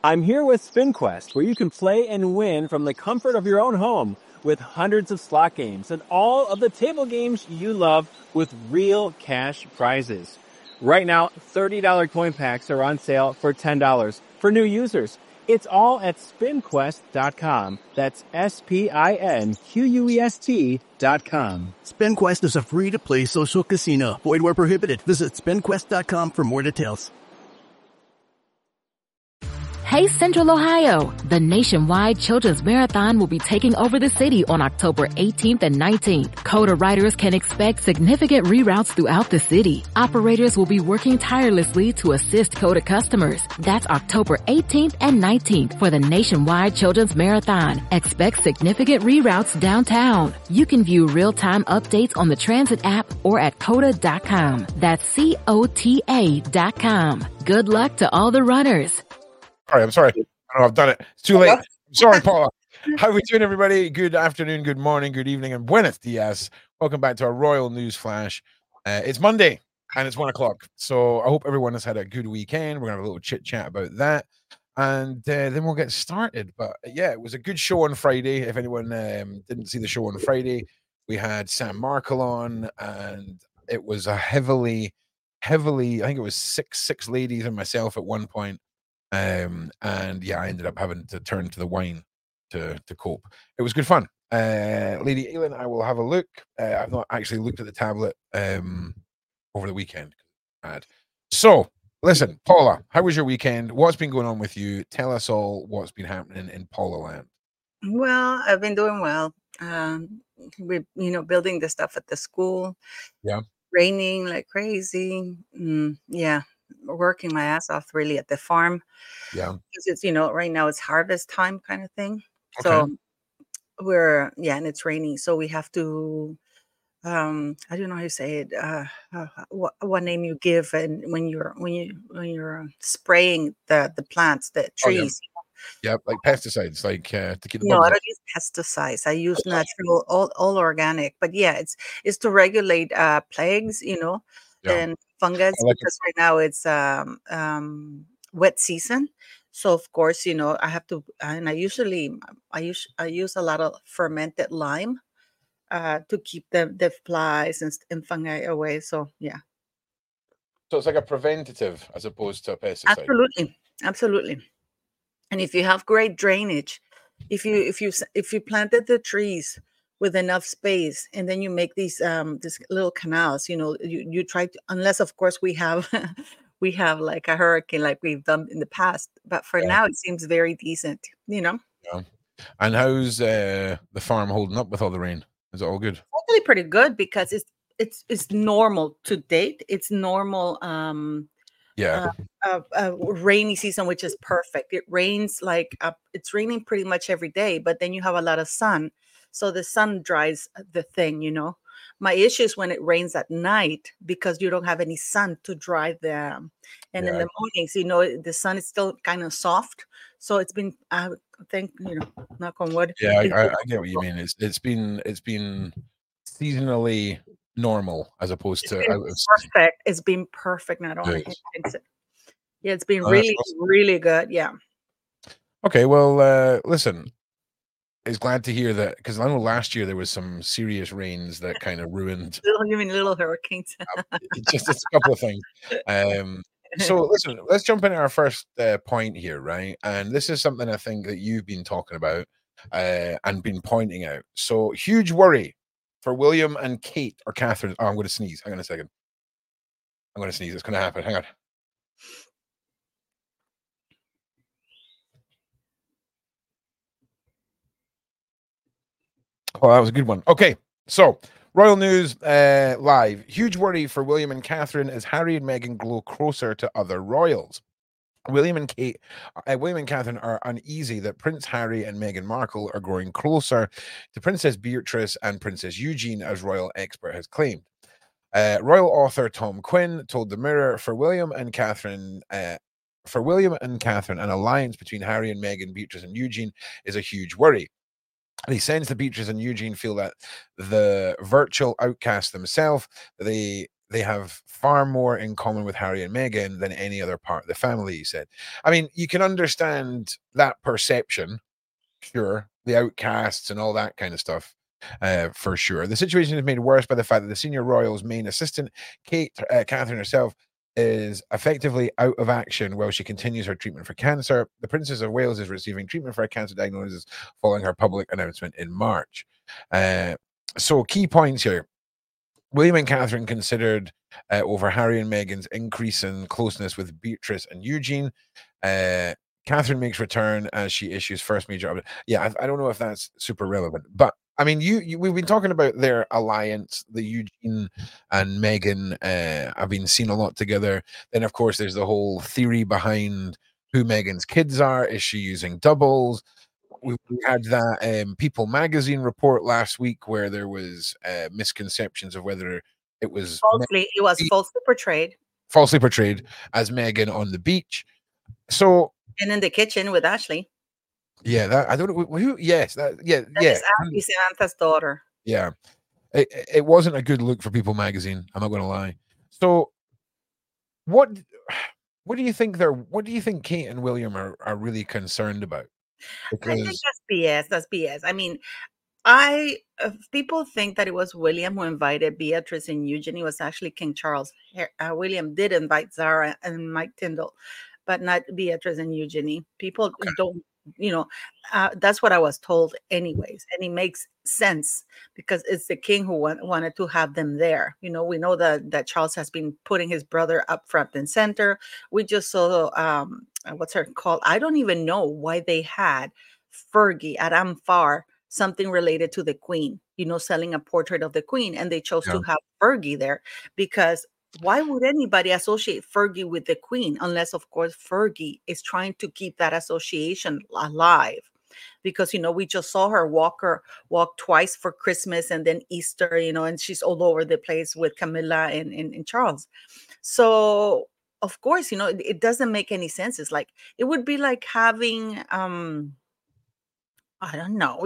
I'm here with SpinQuest, where you can play and win from the comfort of your own home with hundreds of slot games and all of the table games you love with real cash prizes. Right now, $30 coin packs are on sale for $10 for new users. It's all at spinquest.com. That's SPINQUEST.com. SpinQuest is a free-to-play social casino. Void where prohibited. Visit spinquest.com for more details. Hey Central Ohio! The nationwide Children's Marathon will be taking over the city on October 18th and 19th. CODA riders can expect significant reroutes throughout the city. Operators will be working tirelessly to assist CODA customers. That's October 18th and 19th for the nationwide Children's Marathon. Expect significant reroutes downtown. You can view real-time updates on the transit app or at COTA.com. That's COTA.com. Good luck to all the runners. All right, I'm sorry. I know I've done it. It's too late. I'm sorry, Paula. How are we doing, everybody? Good afternoon, good morning, good evening, and buenos dias. Welcome back to our Royal News Flash. It's Monday, and it's 1 o'clock. So I hope everyone has had a good weekend. We're going to have a little chit-chat about that, and then we'll get started. But, yeah, it was a good show on Friday. If anyone didn't see the show on Friday, we had Sam Markle on, and it was a heavily, I think it was six ladies and myself at one point. And yeah, I ended up having to turn to the wine to cope. It was good fun. Lady Aylin, I will have a look. I've not actually looked at the tablet over the weekend. So listen, Paula, how was your weekend? What's been going on with you? Tell us all what's been happening in Paula Land. Well, I've been doing well. We're building the stuff at the school. Yeah. Raining like crazy. Yeah. Working my ass off really at the farm. Yeah. Because it's, right now it's harvest time kind of thing. Okay. So and it's raining. So we have to, I don't know how you say it. What name you give and when you're spraying the plants, the trees. Yeah, like pesticides, like to keep the No, bugs I off. don't use pesticides. I use natural, all organic. But yeah, it's to regulate plagues, and fungus, because right now it's wet season. So of course, I have to, and I use a lot of fermented lime to keep the flies and fungi away. So yeah. So it's like a preventative as opposed to a pesticide. Absolutely. And if you have great drainage, if you planted the trees with enough space, and then you make these little canals, you try to, unless of course we have we have like a hurricane like we've done in the past, but for now it seems very decent. Yeah. And how's the farm holding up with all the rain? Is it all good? Actually pretty good, because it's normal to date. It's normal rainy season, which is perfect. It rains it's raining pretty much every day, but then you have a lot of sun, so the sun dries the thing. My issue is when it rains at night, because you don't have any sun to dry them, and in the mornings, the sun is still kind of soft. So it's been, I think, knock on wood. Yeah, I get what you mean. It's been seasonally normal as opposed to perfect. It's been perfect. Not only yeah, it's been really good. Yeah. Okay, well, listen, it's glad to hear that, because I know last year there was some serious rains that kind of ruined. You mean little hurricanes? Just a couple of things. So listen, let's jump into our first point here, right? And this is something I think that you've been talking about and been pointing out. So huge worry for William and Kate, or Catherine. Oh, I'm going to sneeze. Hang on a second. I'm going to sneeze. It's going to happen. Hang on. Oh, that was a good one. Okay, so Royal News Live. Huge worry for William and Catherine as Harry and Meghan grow closer to other royals. William and Catherine are uneasy that Prince Harry and Meghan Markle are growing closer to Princess Beatrice and Princess Eugenie, as royal expert has claimed. Royal author Tom Quinn told The Mirror, for William and Catherine, an alliance between Harry and Meghan, Beatrice and Eugenie is a huge worry. And he says that Beatrice and Eugenie feel that the virtual outcasts themselves. They they have far more in common with Harry and Meghan than any other part of the family, he said. I mean, you can understand that perception, sure, the outcasts and all that kind of stuff, for sure. The situation is made worse by the fact that the senior royal's main assistant, Catherine herself, is effectively out of action while she continues her treatment for cancer. The Princess of Wales is receiving treatment for a cancer diagnosis following her public announcement in March. So key points here. William and Catherine considered over Harry and Meghan's increase in closeness with Beatrice and Eugene. Catherine makes return as she issues first major update. Yeah, I don't know if that's super relevant, but I mean, we've been talking about their alliance. The Eugene and Meghan have been seen a lot together. Then, of course, there's the whole theory behind who Meghan's kids are. Is she using doubles? We had that People magazine report last week where there was misconceptions of whether it was falsely portrayed as Meghan on the beach. So and in the kitchen with Ashley. Yeah, that I don't know who. Yes, that is Ashley Samantha's daughter. Yeah, it wasn't a good look for People magazine. I'm not going to lie. So, what do you think What do you think Kate and William are really concerned about? Because I think that's BS. That's BS. I mean, people think that it was William who invited Beatrice and Eugene. It was actually King Charles. William did invite Zara and Mike Tyndall, but not Beatrice and Eugenie. People don't, that's what I was told anyways. And it makes sense because it's the king who wanted to have them there. We know that Charles has been putting his brother up front and center. We just saw, what's her called? I don't even know why they had Fergie at Amphar, something related to the queen, selling a portrait of the queen. And they chose to have Fergie there because why would anybody associate Fergie with the queen unless, of course, Fergie is trying to keep that association alive? Because, we just saw her walk twice for Christmas and then Easter, and she's all over the place with Camilla and Charles. So, of course, it doesn't make any sense. It's like, it would be like having, I don't know,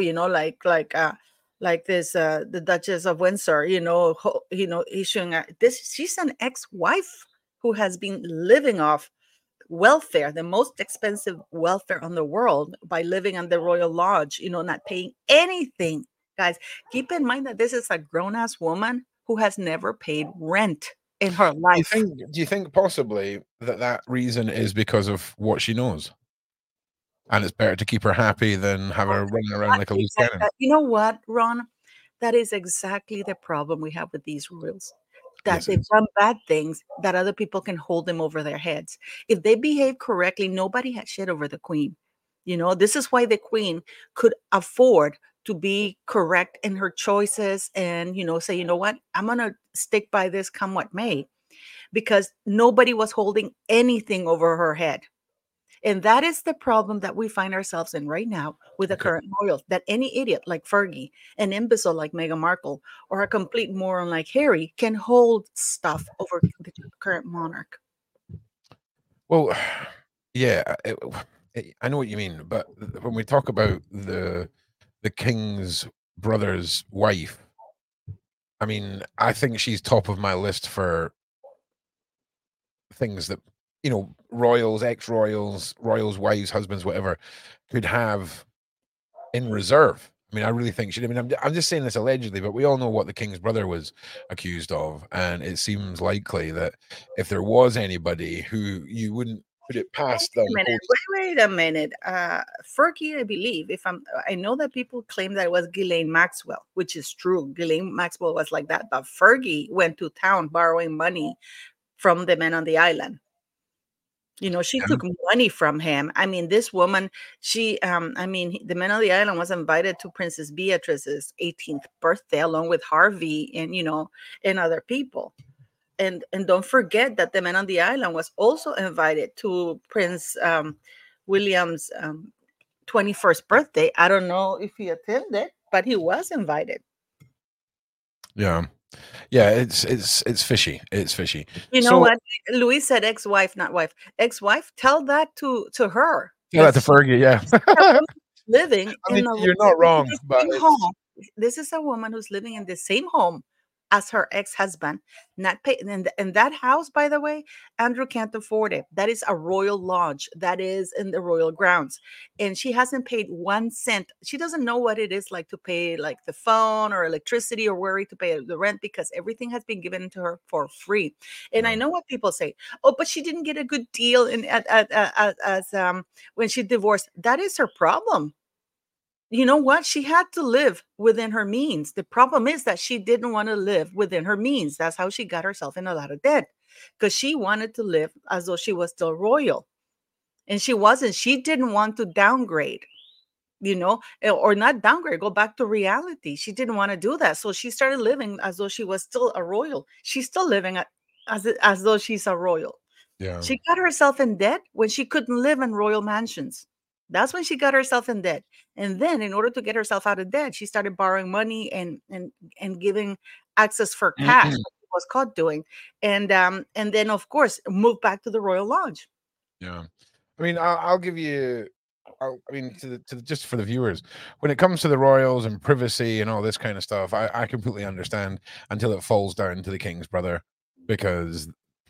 like this, the Duchess of Windsor, issuing she's an ex-wife who has been living off welfare, the most expensive welfare on the world, by living on the Royal Lodge, not paying anything. Guys, keep in mind that this is a grown-ass woman who has never paid rent in her life. Do you think possibly that reason is because of what she knows? And it's better to keep her happy than have her running around like a loose cannon. You know what, Ron? That is exactly the problem we have with these royals. That they've done bad things that other people can hold them over their heads. If they behave correctly, nobody had shit over the queen. This is why the queen could afford to be correct in her choices and, say, you know what, I'm going to stick by this come what may, because nobody was holding anything over her head. And that is the problem that we find ourselves in right now with the current royals, that any idiot like Fergie, an imbecile like Meghan Markle, or a complete moron like Harry can hold stuff over the current monarch. Well, yeah, I know what you mean. But when we talk about the king's brother's wife, I mean, I think she's top of my list for things that, royals, ex-royals, royals' wives, husbands, whatever, could have in reserve. I mean, I really think she. I mean, I'm just saying this allegedly, but we all know what the king's brother was accused of, and it seems likely that if there was anybody who you wouldn't put it past them. Wait a minute. Fergie, I believe, I know that people claim that it was Ghislaine Maxwell, which is true. Ghislaine Maxwell was like that, but Fergie went to town borrowing money from the men on the island. She took money from him. I mean, this woman, the men on the island was invited to Princess Beatrice's 18th birthday along with Harvey and, and other people. And don't forget that the men on the island was also invited to Prince William's 21st birthday. I don't know if he attended, but he was invited. Yeah. Yeah, it's fishy. It's fishy. You know what? Louise said ex-wife, not wife. Ex-wife, tell that to her. Tell that to Fergie, yeah. Living you're not wrong, but home. This is a woman who's living in the same home as her ex-husband, not pay. And that house, by the way, Andrew can't afford it. That is a royal lodge that is in the royal grounds, and she hasn't paid 1 cent. She doesn't know what it is like to pay like the phone or electricity or worry to pay the rent, because everything has been given to her for free. And I know what people say, oh, but she didn't get a good deal in when she divorced. That is her problem. You know what? She had to live within her means. The problem is that she didn't want to live within her means. That's how she got herself in a lot of debt, because she wanted to live as though she was still royal. And she wasn't. She didn't want to downgrade, or not downgrade, go back to reality. She didn't want to do that. So she started living as though she was still a royal. She's still living as though she's a royal. Yeah. She got herself in debt when she couldn't live in royal mansions. That's when she got herself in debt. And then in order to get herself out of debt, she started borrowing money and giving access for cash, what she was caught doing. And then, of course, moved back to the Royal Lodge. Yeah. I mean, I'll give you, just for the viewers, when it comes to the royals and privacy and all this kind of stuff, I completely understand until it falls down to the king's brother, because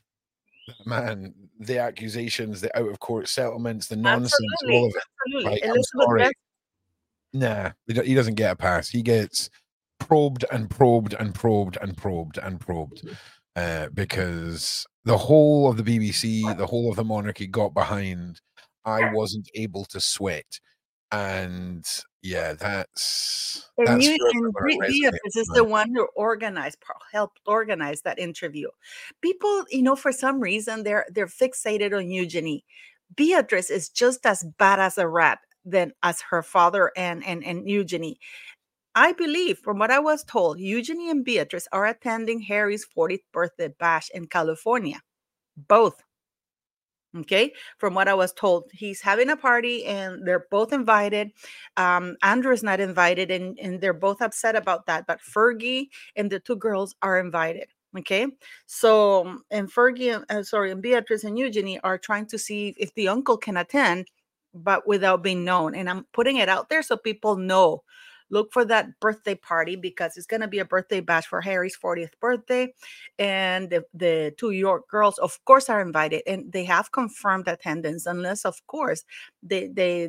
man, the accusations, the out of court settlements, the nonsense, all of it. Like, I'm sorry. Nah, he doesn't get a pass. He gets probed and probed and probed and probed and probed, because the whole of the BBC, the whole of the monarchy got behind. I wasn't able to sweat, and yeah, this is the one who helped organize that interview. People, for some reason, they're fixated on Eugenie. Beatrice is just as bad as a rat as her father and Eugenie. I believe, from what I was told, Eugenie and Beatrice are attending Harry's 40th birthday bash in California. Both. Okay, from what I was told, he's having a party and they're both invited. Andrew is not invited, and they're both upset about that. But Fergie and the two girls are invited. Okay, so and Fergie, and Beatrice and Eugenie are trying to see if the uncle can attend, but without being known. And I'm putting it out there so people know. Look for that birthday party, because it's going to be a birthday bash for Harry's 40th birthday. And the two York girls, of course, are invited, and they have confirmed attendance, unless, of course, they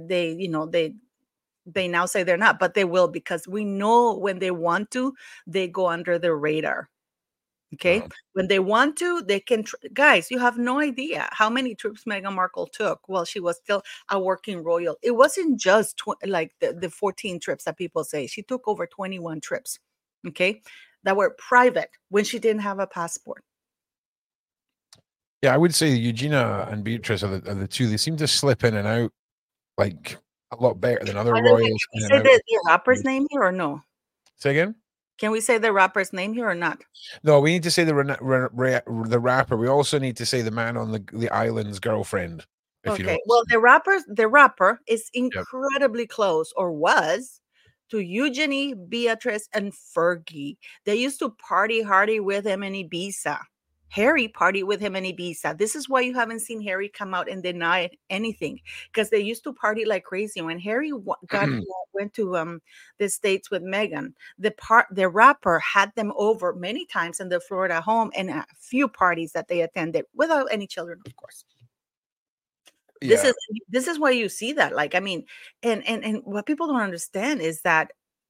now say they're not, but they will, because we know when they want to, they go under the radar. Okay. When they want to, they can. Guys, you have no idea how many trips Meghan Markle took while she was still a working royal. It wasn't just like the 14 trips that people say. She took over 21 trips. Okay. That were private when she didn't have a passport. Yeah, I would say Eugenia and Beatrice are the two. They seem to slip in and out like a lot better than other royals. Can we say the rapper's name here or no? Say again? Can we say the rapper's name here or not? No, we need to say the rapper. We also need to say the man on the island's girlfriend. Okay. Well, the rapper is incredibly close, or was, to Eugenie, Beatrice, and Fergie. They used to party hardy with him in Ibiza. Harry partied with him in Ibiza. This is why you haven't seen Harry come out and deny anything, because they used to party like crazy. When Harry went to the States with Meghan, the rapper had them over many times in the Florida home, and a few parties that they attended without any children, of course. Yeah. This is why you see that. Like, I mean, and what people don't understand is that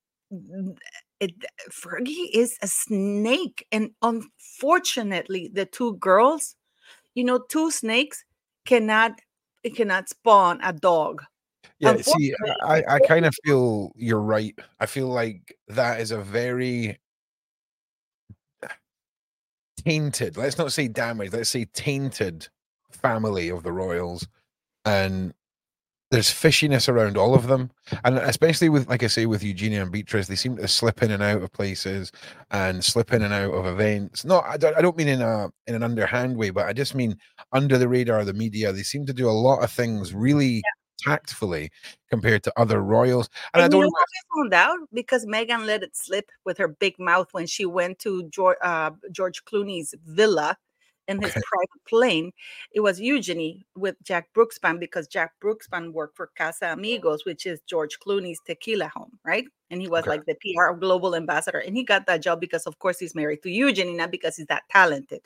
Fergie is a snake, and unfortunately, the two girls, two snakes cannot spawn a dog. Yeah, see, I kind of feel you're right. I feel like that is a very tainted, let's not say damaged, let's say tainted family of the royals, and there's fishiness around all of them, and especially with, like I say, with Eugenia and Beatrice, they seem to slip in and out of places and slip in and out of events. No, I don't mean in an underhand way, but I just mean under the radar of the media. They seem to do a lot of things really tactfully compared to other royals. And I don't know what we found out, because Meghan let it slip with her big mouth when she went to George Clooney's villa in his private plane. It was Eugenie with Jack Brookspan, because Jack Brookspan worked for Casa Amigos, which is George Clooney's tequila home, right? And he was like the PR global ambassador. And he got that job because, of course, he's married to Eugenie, not because he's that talented.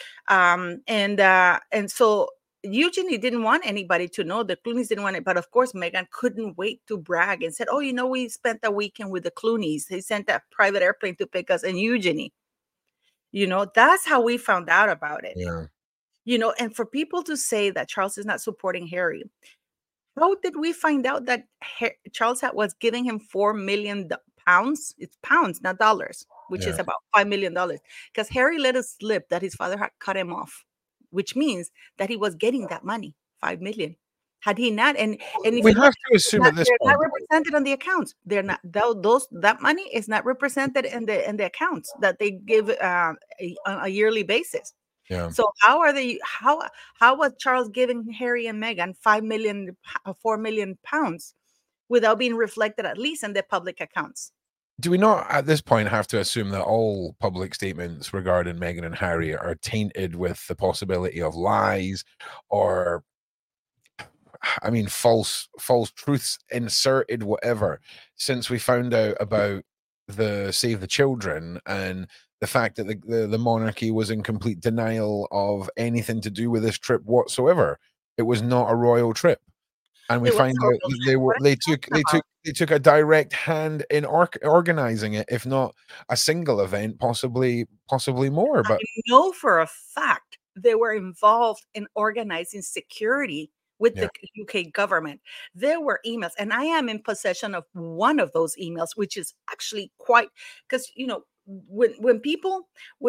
And so Eugenie didn't want anybody to know. The Clooneys didn't want it. But of course, Meghan couldn't wait to brag and said, oh, we spent a weekend with the Clooneys. They sent a private airplane to pick us and Eugenie. That's how we found out about it. Yeah. And for people to say that Charles is not supporting Harry, how did we find out that Charles was giving him £4 million? It's pounds, not dollars, which is about $5 million. Because Harry let it slip that his father had cut him off, which means that he was getting that money, $5 million. Had he not, and if we have to assume at this point, they're not represented on the accounts. They're not. That money is not represented in the accounts that they give on a yearly basis. Yeah. So how are they? How was Charles giving Harry and Meghan £4 million without being reflected at least in the public accounts? Do we not at this point have to assume that all public statements regarding Meghan and Harry are tainted with the possibility of lies or, false truths inserted, whatever, since we found out about the Save the Children and the fact that the monarchy was in complete denial of anything to do with this trip whatsoever? It was not a royal trip. And we find out they took a direct hand in organizing it, if not a single event, possibly more. But I know for a fact they were involved in organizing security with the UK government. There were emails, and I am in possession of one of those emails, which is actually quite, because when people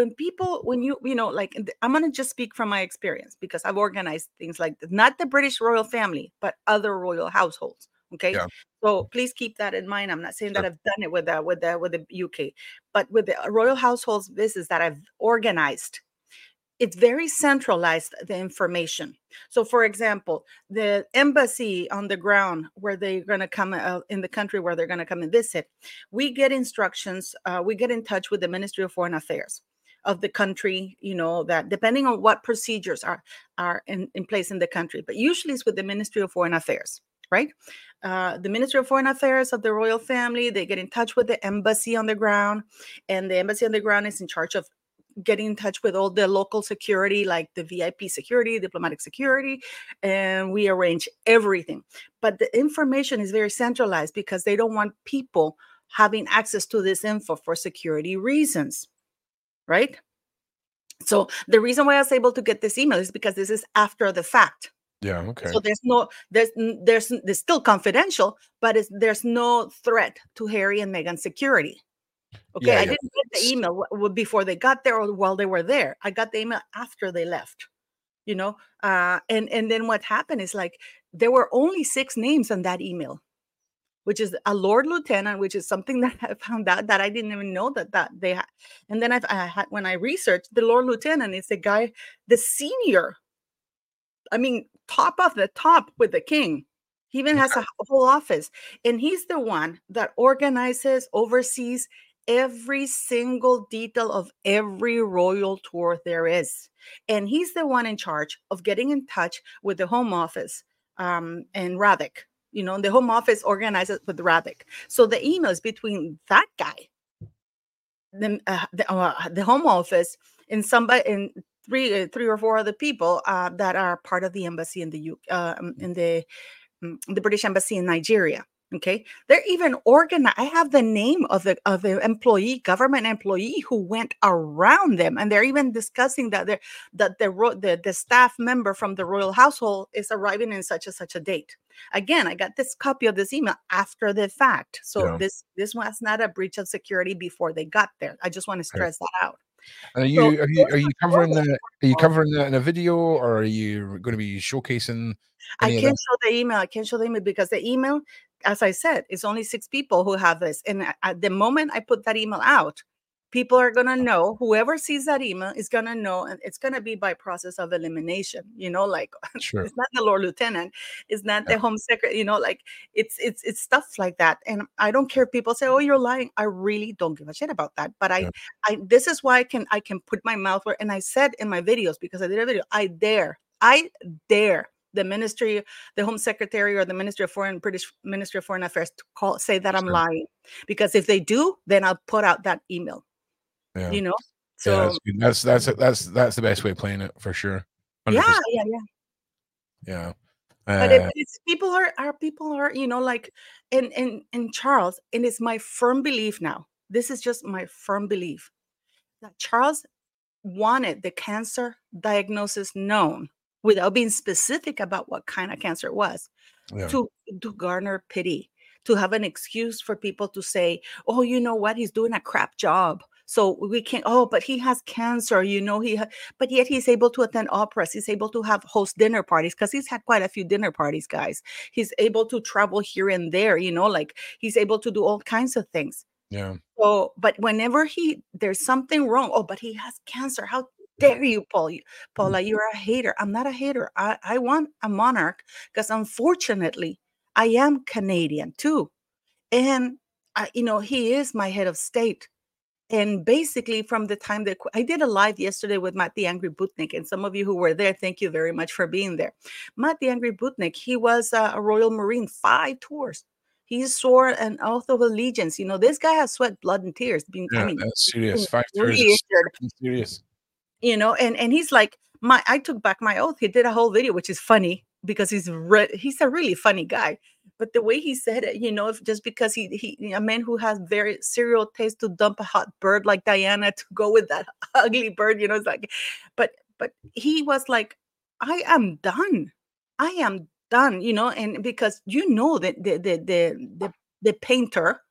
like, I'm going to just speak from my experience, because I've organized things like not the British royal family, but other royal households. Okay. Yeah. So please keep that in mind. I'm not saying that I've done it with the UK, but with the royal households business that I've organized, it's very centralized, the information. So, for example, the embassy on the ground where they're going to come in the country where they're going to come and visit, we get instructions. We get in touch with the Ministry of Foreign Affairs of the country, that depending on what procedures are in place in the country, but usually it's with the Ministry of Foreign Affairs, right? The Ministry of Foreign Affairs of the royal family, they get in touch with the embassy on the ground, and the embassy on the ground is in charge of getting in touch with all the local security, like the VIP security, diplomatic security, and we arrange everything. But the information is very centralized because they don't want people having access to this info for security reasons, right? So the reason why I was able to get this email is because this is after the fact. Yeah, okay. So there's still confidential, but there's no threat to Harry and Meghan's security. Okay, I didn't get the email before they got there or while they were there. I got the email after they left, and then what happened is, like, there were only 6 names on that email, which is a Lord Lieutenant, which is something that I found out that I didn't even know that they had. And then I had, when I researched, the Lord Lieutenant is the guy, the senior, top of the top with the king. He even has a whole office, and he's the one that organizes, oversees every single detail of every royal tour there is. And he's the one in charge of getting in touch with the Home Office and Radek. The Home Office organizes with Radek. So the emails between that guy, the Home Office, and somebody, and three or four other people that are part of the embassy in the British Embassy in Nigeria. Okay, they're even organized. I have the name of the government employee who went around them, and they're even discussing that the staff member from the royal household is arriving in such a date. Again, I got this copy of this email after the fact, so this was not a breach of security before they got there. I just want to stress that out. And are you covering that? Are you covering that in a video, or are you going to be showcasing? I can't show the email. I can't show the email because the email, as I said, it's only 6 people who have this. And at the moment I put that email out, people are going to know, whoever sees that email is going to know, and it's going to be by process of elimination, like Sure. it's not the Lord Lieutenant, it's not the Home Secretary, like it's stuff like that. And I don't care if people say, oh, you're lying. I really don't give a shit about that. But I this is why I can put my mouth where, and I said in my videos, because I did a video, I dare the ministry, the Home Secretary, or the British Ministry of Foreign Affairs to say that I'm lying. Because if they do, then I'll put out that email. Yeah. So that's the best way of playing it, for sure. 100%. Yeah. But it's people are like, and Charles, and it's my firm belief now. This is just my firm belief that Charles wanted the cancer diagnosis known without being specific about what kind of cancer it was, to garner pity, to have an excuse for people to say, oh, you know what, he's doing a crap job, so we can't, but he has cancer, but yet he's able to attend operas, he's able to host dinner parties, because he's had quite a few dinner parties, guys. He's able to travel here and there, like he's able to do all kinds of things. Yeah. So, but whenever there's something wrong, but he has cancer. How dare you, Paula? You're a hater. I'm not a hater. I want a monarch, because unfortunately, I am Canadian too. And, he is my head of state. And basically, from the time that I did a live yesterday with Matt the Angry Butnik, and some of you who were there, thank you very much for being there. Matt the Angry Butnik, he was a Royal Marine, 5 tours. He swore an oath of allegiance. This guy has sweat, blood, and tears. That's serious. 5 really tours is serious. And he's like, I took back my oath. He did a whole video, which is funny because he's a really funny guy. But the way he said it, if just because he a man who has very serial taste to dump a hot bird like Diana to go with that ugly bird, it's like, but he was like, I am done. I am done, and because that the painter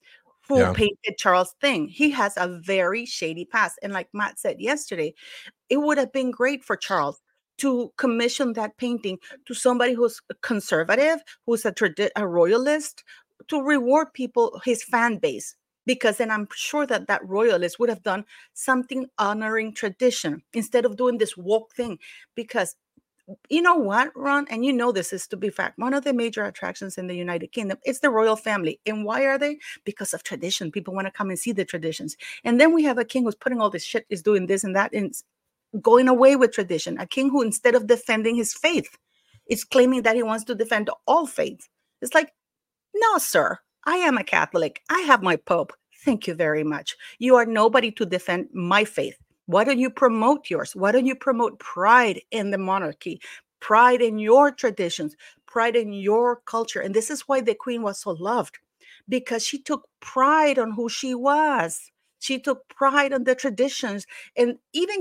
who painted Charles thing, he has a very shady past. And like Matt said yesterday, it would have been great for Charles to commission that painting to somebody who's conservative, who's a royalist, to reward people, his fan base. Because then I'm sure that royalist would have done something honoring tradition instead of doing this woke thing. Because you know what, Ron, and this is to be fact, one of the major attractions in the United Kingdom is the royal family. And why are they? Because of tradition. People want to come and see the traditions. And then we have a king who's putting all this shit, is doing this and that, and going away with tradition. A king who, instead of defending his faith, is claiming that he wants to defend all faiths. It's like, no, sir, I am a Catholic. I have my Pope. Thank you very much. You are nobody to defend my faith. Why don't you promote yours? Why don't you promote pride in the monarchy, pride in your traditions, pride in your culture? And this is why the Queen was so loved, because she took pride on who she was. She took pride on the traditions. And even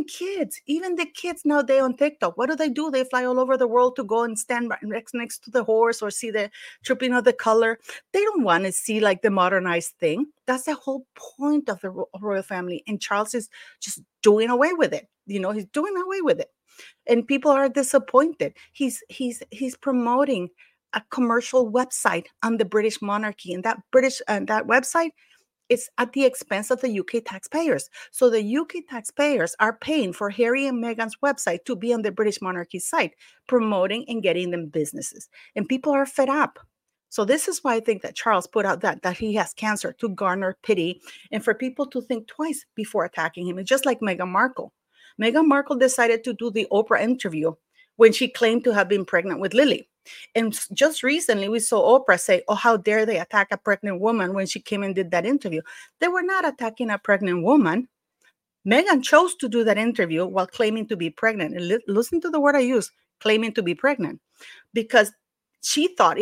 the kids nowadays on TikTok, what do? They fly all over the world to go and stand next to the horse or see the tripping of the color. They don't want to see like the modernized thing. That's the whole point of the royal family. And Charles is just doing away with it. He's doing away with it. And people are disappointed. He's promoting a commercial website on the British monarchy. And that website, it's at the expense of the UK taxpayers. So the UK taxpayers are paying for Harry and Meghan's website to be on the British monarchy site, promoting and getting them businesses. And people are fed up. So this is why I think that Charles put out that he has cancer, to garner pity and for people to think twice before attacking him. It's just like Meghan Markle. Meghan Markle decided to do the Oprah interview when she claimed to have been pregnant with Lily. And just recently, we saw Oprah say, oh, how dare they attack a pregnant woman when she came and did that interview. They were not attacking a pregnant woman. Meghan chose to do that interview while claiming to be pregnant. And listen to the word I use, claiming to be pregnant. Because she thought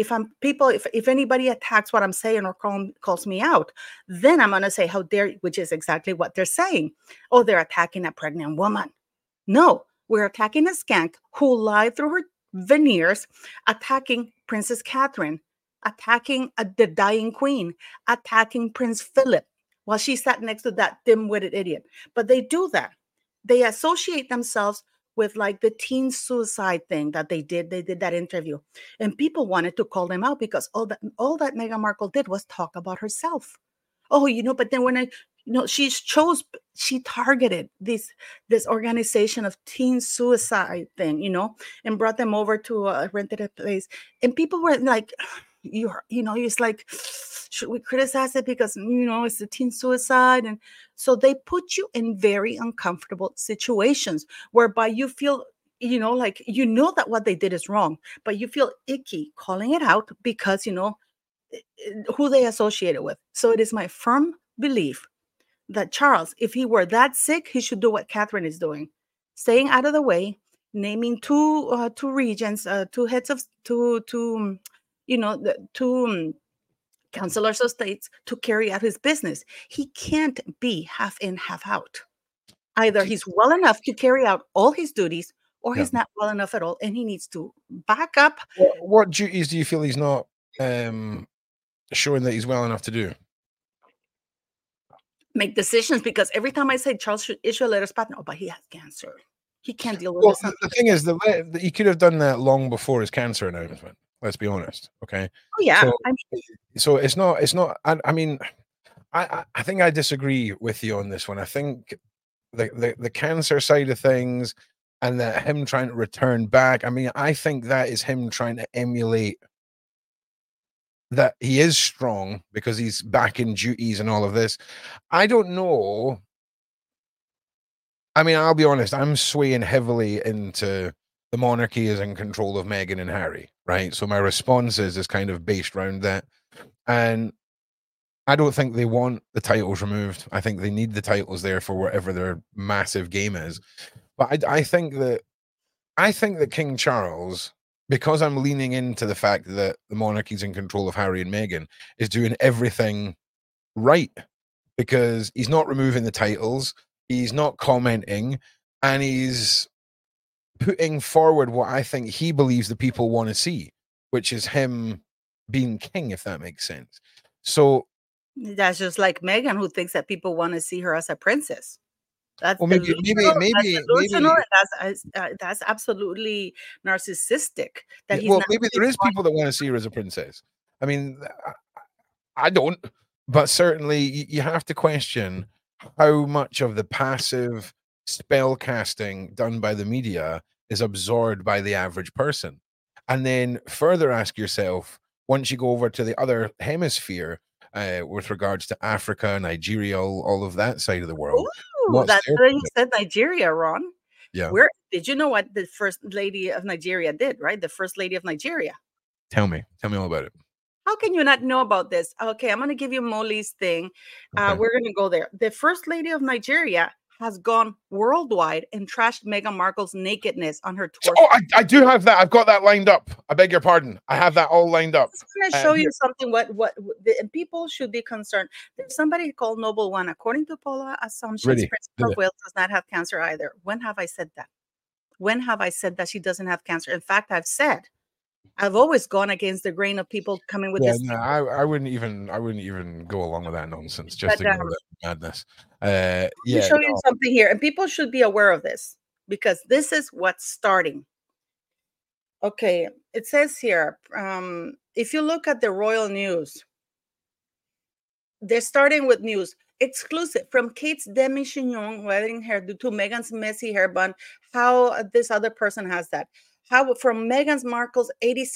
if anybody attacks what I'm saying or calls me out, then I'm going to say, how dare you, which is exactly what they're saying. Oh, they're attacking a pregnant woman. No, we're attacking a skank who lied through her veneers, attacking Princess Catherine, attacking the dying queen, attacking Prince Philip while she sat next to that dim-witted idiot. But they do that. They associate themselves with like the teen suicide thing that they did. They did that interview. And people wanted to call them out because all that Meghan Markle did was talk about herself. Oh, but then when she targeted this organization of teen suicide thing, and brought them over to rented a place, and people were like, it's like, should we criticize it because it's a teen suicide? And so they put you in very uncomfortable situations whereby you feel like that what they did is wrong, but you feel icky calling it out because who they associate it with. So it is my firm belief that Charles, if he were that sick, he should do what Catherine is doing, staying out of the way, naming two regents, two heads of two councilors of states to carry out his business. He can't be half in, half out. Either he's well enough to carry out all his duties, or he's not well enough at all, and he needs to back up. What duties do you feel he's not showing that he's well enough to do? Make decisions, because every time I say Charles should issue a letter spot, but he has cancer. He can't deal with this. The thing is, he could have done that long before his cancer announcement. Let's be honest, okay? Oh yeah. So it's not. I mean, I think I disagree with you on this one. I think the cancer side of things, and that him trying to return back. I mean, I think that is him trying to emulate that he is strong because he's back in duties and all of this. I don't know. I mean, I'll be honest, I'm swaying heavily into the monarchy is in control of Meghan and Harry, right? So my response is kind of based around that. And I don't think they want the titles removed. I think they need the titles there for whatever their massive game is. But I think that King Charles, because I'm leaning into the fact that the monarchy's in control of Harry and Meghan, is doing everything right, because he's not removing the titles, he's not commenting, and he's putting forward what I think he believes the people want to see, which is him being king, if that makes sense. So that's just like Meghan, who thinks that people want to see her as a princess. That's maybe that's absolutely narcissistic. Maybe there is people that want to see her as a princess. I mean, I don't, but certainly you have to question how much of the passive spell casting done by the media is absorbed by the average person, and then further ask yourself, once you go over to the other hemisphere, with regards to Africa, Nigeria, all of that side of the world. Ooh, that's where you said Nigeria, Ron. Yeah. Did you know what the first lady of Nigeria did, right? The first lady of Nigeria. Tell me all about it. How can you not know about this? Okay, I'm going to give you Molly's thing. Okay. We're going to go there. The first lady of Nigeria has gone worldwide and trashed Meghan Markle's nakedness on her tour. Oh, I do have that. I've got that lined up. I beg your pardon. I have that all lined up. I'm going to show you something. What people should be concerned. There's somebody called Noble One. According to Paula Assumptions, Princess of Wales does not have cancer either. When have I said that? When have I said that she doesn't have cancer? In fact, I've always gone against the grain of people coming with this. No, I wouldn't even go along with that nonsense. Just to ignore that madness. Let me show you something here, and people should be aware of this, because this is what's starting. Okay, it says here, if you look at the royal news, they're starting with news. Exclusive from Kate's demi-chignon wedding hair due to Meghan's messy hair bun. How this other person has that. How from Meghan Markle's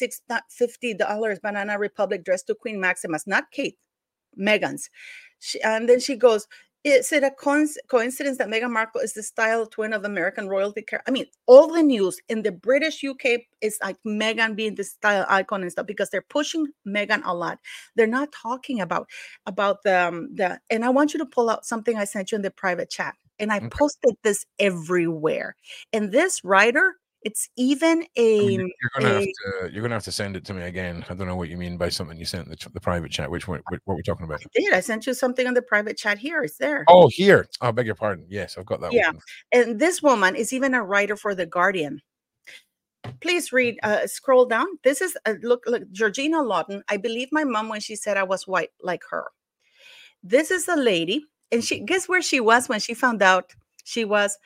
$86.50 Banana Republic dress to Queen Maxima's, not Kate, Meghan's. And then she goes, is it a coincidence that Meghan Markle is the style twin of American royalty? I mean, all the news in the British UK is like Meghan being the style icon and stuff, because they're pushing Meghan a lot. They're not talking about the and I want you to pull out something I sent you in the private chat. And I posted this everywhere. And this writer, it's even you're gonna have to send it to me again. I don't know what you mean by something you sent in the private chat. What we're talking about? I sent you something on the private chat. Here, it's there. Oh, here. I beg your pardon. Yes, I've got that. Yeah, one. And this woman is even a writer for The Guardian. Please read. Scroll down. This is look, Georgina Lawton. I believe my mom when she said I was white like her. This is a lady, and she guess where she was when she found out she was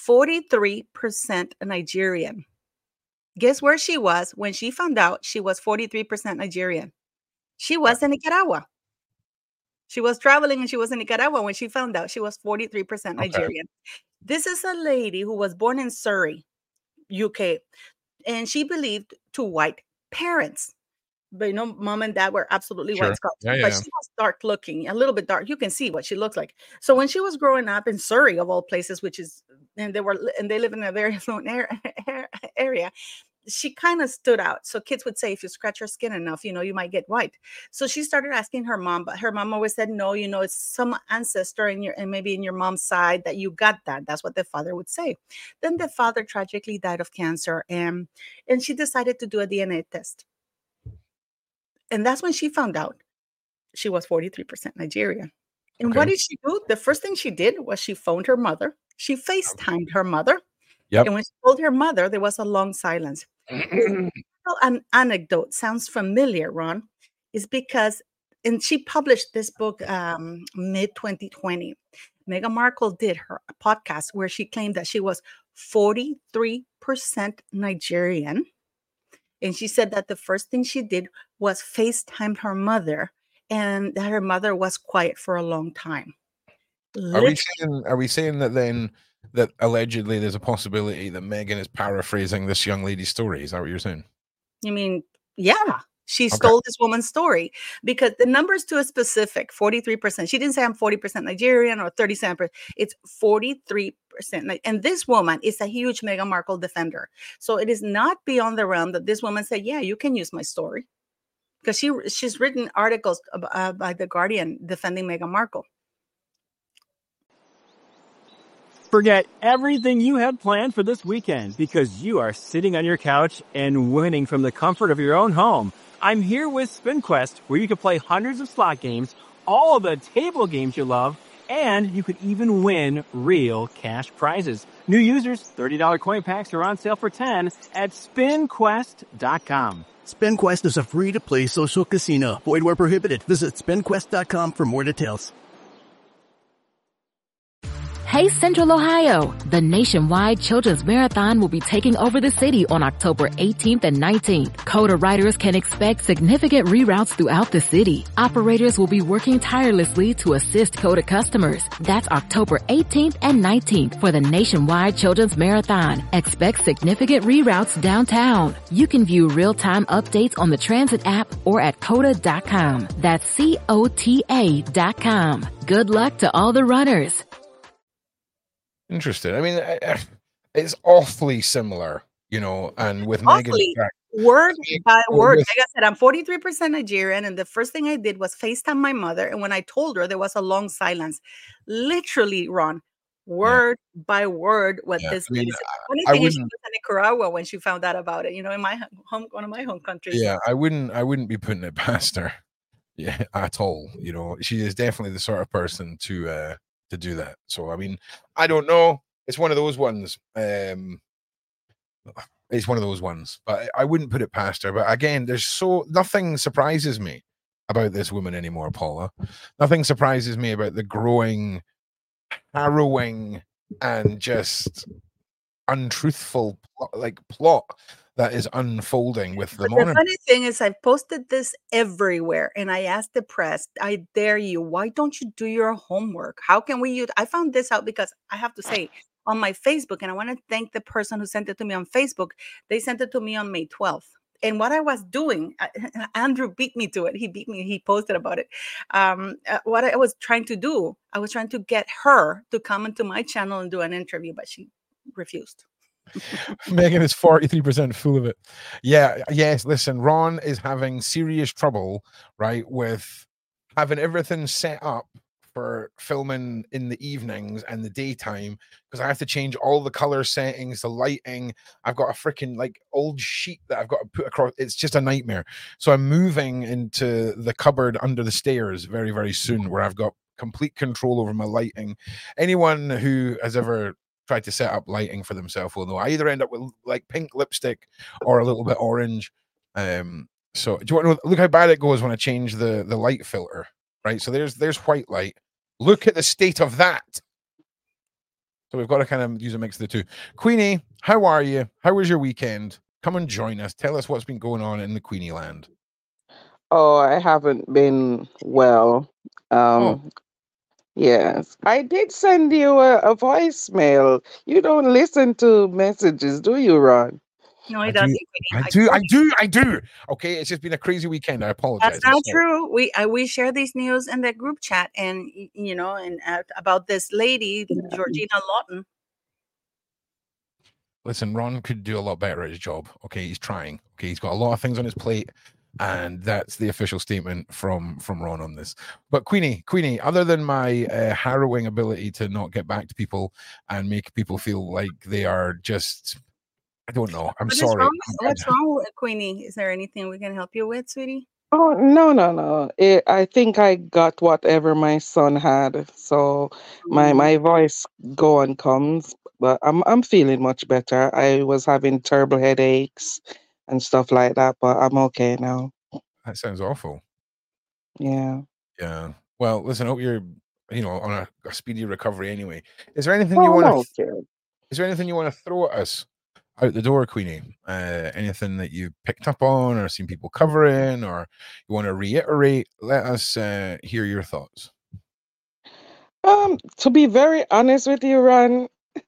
43% Nigerian. Guess where she was when she found out she was 43% Nigerian? She was in Nicaragua. She was traveling and she was in Nicaragua when she found out she was 43% Nigerian. This is a lady who was born in Surrey, UK, and she believed to white parents. But mom and dad were absolutely white Scots. But she was dark looking, a little bit dark. You can see what she looks like. So when she was growing up in Surrey, of all places, and they live in a very affluent area, she kind of stood out. So kids would say, if you scratch your skin enough, you might get white. So she started asking her mom, but her mom always said, no, it's some ancestor and maybe in your mom's side that you got that. That's what the father would say. Then the father tragically died of cancer, and she decided to do a DNA test. And that's when she found out she was 43% Nigerian. And what did she do? The first thing she did was she phoned her mother. She FaceTimed her mother. Yep. And when she told her mother, there was a long silence. An anecdote sounds familiar, Ron, is because, and she published this book mid-2020. Meghan Markle did her podcast where she claimed that she was 43% Nigerian. And she said that the first thing she did was FaceTime her mother, and that her mother was quiet for a long time. Are we saying that then that allegedly there's a possibility that Meghan is paraphrasing this young lady's story? Is that what you're saying? You mean, yeah. She stole this woman's story because the numbers to a specific 43%. She didn't say I'm 40% Nigerian or 37%. It's 43%. And this woman is a huge Meghan Markle defender. So it is not beyond the realm that this woman said, yeah, you can use my story. Because she's written articles by The Guardian defending Meghan Markle. Forget everything you had planned for this weekend because you are sitting on your couch and winning from the comfort of your own home. I'm here with SpinQuest, where you can play hundreds of slot games, all of the table games you love, and you could even win real cash prizes. New users, $30 coin packs are on sale for $10 at SpinQuest.com. SpinQuest is a free-to-play social casino. Void where prohibited. Visit SpinQuest.com for more details. Hey Central Ohio! The nationwide Children's Marathon will be taking over the city on October 18th and 19th. Coda riders can expect significant reroutes throughout the city. Operators will be working tirelessly to assist Coda customers. That's October 18th and 19th for the nationwide Children's Marathon. Expect significant reroutes downtown. You can view real-time updates on the Transit app or at COTA.com. That's COTA.com. Good luck to all the runners. Interesting. I mean, it's awfully similar, and with Meghan. Word by word. Like I said, I'm 43% Nigerian, and the first thing I did was FaceTime my mother, and when I told her, there was a long silence. Literally, Ron, word by word what this is. Funny thing is, she was in Nicaragua when she found out about it, in my one of my home countries. Yeah, I wouldn't be putting it past her at all. She is definitely the sort of person to do that. So I mean, I don't know. It's one of those ones. It's one of those ones, but I wouldn't put it past her. But again, nothing surprises me about this woman anymore, Paula. Nothing surprises me about the growing, harrowing, and just untruthful plot that is unfolding with the monarchy. The funny thing is, I've posted this everywhere, and I asked the press, I dare you, why don't you do your homework? How can we use? I found this out because I have to say, on my Facebook, and I want to thank the person who sent it to me on Facebook. They sent it to me on May 12th. And what I was doing, Andrew beat me to it. He posted about it. What I was trying to do, I was trying to get her to come into my channel and do an interview, but she refused. Meghan is 43% full of it. Yes, listen, Ron is having serious trouble, right, with having everything set up for filming in the evenings and the daytime, because I have to change all the color settings, the lighting. I've got a freaking old sheet that I've got to put across. It's just a nightmare. So I'm moving into the cupboard under the stairs very, very soon, where I've got complete control over my lighting. Anyone who has ever tried to set up lighting for themselves will know I either end up with pink lipstick or a little bit orange. So do you want to look how bad it goes when I change the light filter? Right, so there's white light. Look at the state of that. So we've got to kind of use a mix of the two. Queenie, how are you? How was your weekend? Come and join us. Tell us what's been going on in the Queenie land. Oh, I haven't been well. Yes, I did send you a voicemail. You don't listen to messages, do you, Ron? No, I he do. doesn't. I do. Okay, it's just been a crazy weekend. I apologize. That's not true. We share these news in the group chat, and about this lady, Georgina Lawton. Listen, Ron could do a lot better at his job. Okay, he's trying. Okay, he's got a lot of things on his plate, and that's the official statement from Ron on this. But Queenie, other than my harrowing ability to not get back to people and make people feel like they are just, I don't know. I'm sorry. What's wrong with Queenie? Is there anything we can help you with, sweetie? Oh, no. I think I got whatever my son had. So my voice go and comes, but I'm feeling much better. I was having terrible headaches and stuff like that, but I'm okay now. That sounds awful. Yeah. Yeah. Well, listen, I hope you're, on a speedy recovery anyway. Is there anything you want to Is there anything you want to throw at us out the door, Queenie? Anything that you picked up on or seen people covering, or you want to reiterate? Let us hear your thoughts. To be very honest with you, Ron,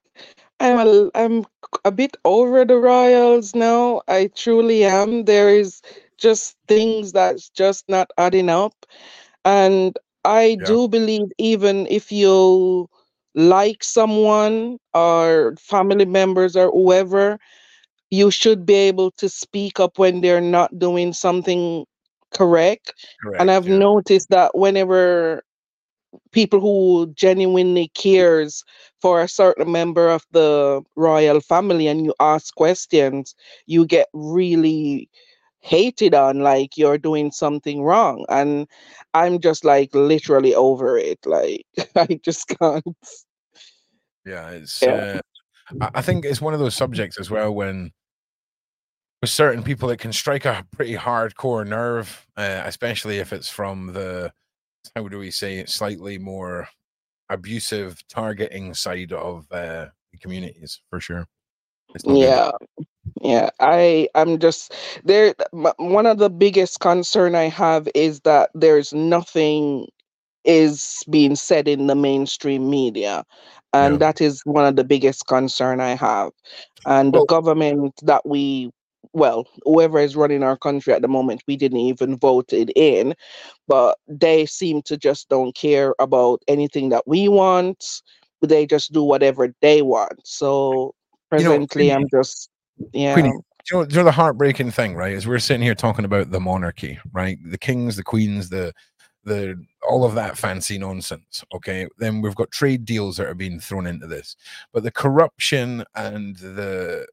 I'm a bit over the Royals now. I truly am. There is just things that's just not adding up. And I do believe even if you like someone or family members or whoever, you should be able to speak up when they're not doing something correct. And I've noticed that whenever people who genuinely cares for a certain member of the royal family and you ask questions, you get really hated on like you're doing something wrong. And I'm just like literally over it. Like I just can't. Yeah, it's I think it's one of those subjects as well when with certain people it can strike a pretty hardcore nerve, especially if it's from the, how do we say it, slightly more abusive targeting side of the communities, for sure. It's not good. Yeah, I'm just there. One of the biggest concern I have is that there's nothing is being said in the mainstream media, and that is one of the biggest concern I have. And the government that whoever is running our country at the moment, we didn't even vote it in, but they seem to just don't care about anything that we want. They just do whatever they want. So presently, I'm just Queenie, you know the heartbreaking thing, right? Is we're sitting here talking about the monarchy, right? The kings, the queens, the all of that fancy nonsense. Okay, then we've got trade deals that are being thrown into this, but the corruption and the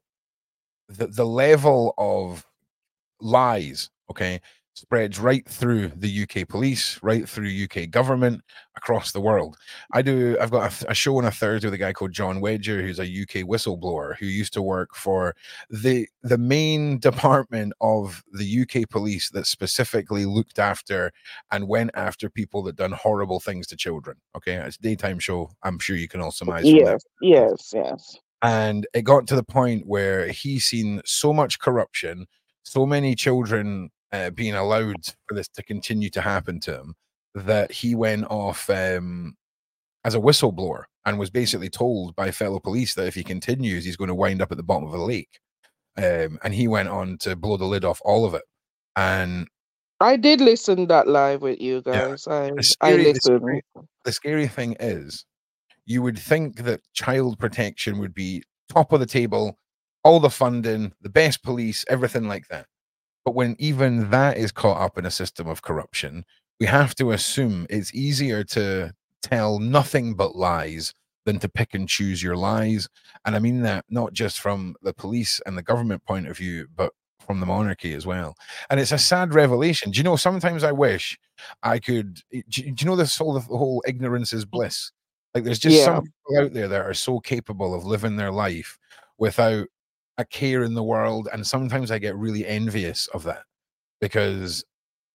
level of lies, okay, spreads right through the UK police, right through UK government, across the world. I've got a show on a Thursday with a guy called John Wedger, who's a UK whistleblower who used to work for the main department of the UK police that specifically looked after and went after people that done horrible things to children. Okay, it's a daytime show. I'm sure you can all surmise from that. Yes. And it got to the point where he's seen so much corruption, so many children being allowed for this to continue to happen to him, that he went off as a whistleblower and was basically told by fellow police that if he continues, he's going to wind up at the bottom of a lake. And he went on to blow the lid off all of it. And I did listen that live with you guys. I listened. The scary thing is, you would think that child protection would be top of the table, all the funding, the best police, everything like that. But when even that is caught up in a system of corruption, we have to assume it's easier to tell nothing but lies than to pick and choose your lies. And I mean that not just from the police and the government point of view, but from the monarchy as well. And it's a sad revelation. Do you know, sometimes I wish I could, do you know this whole ignorance is bliss? Like there's just some people out there that are so capable of living their life without a care in the world, and sometimes I get really envious of that, because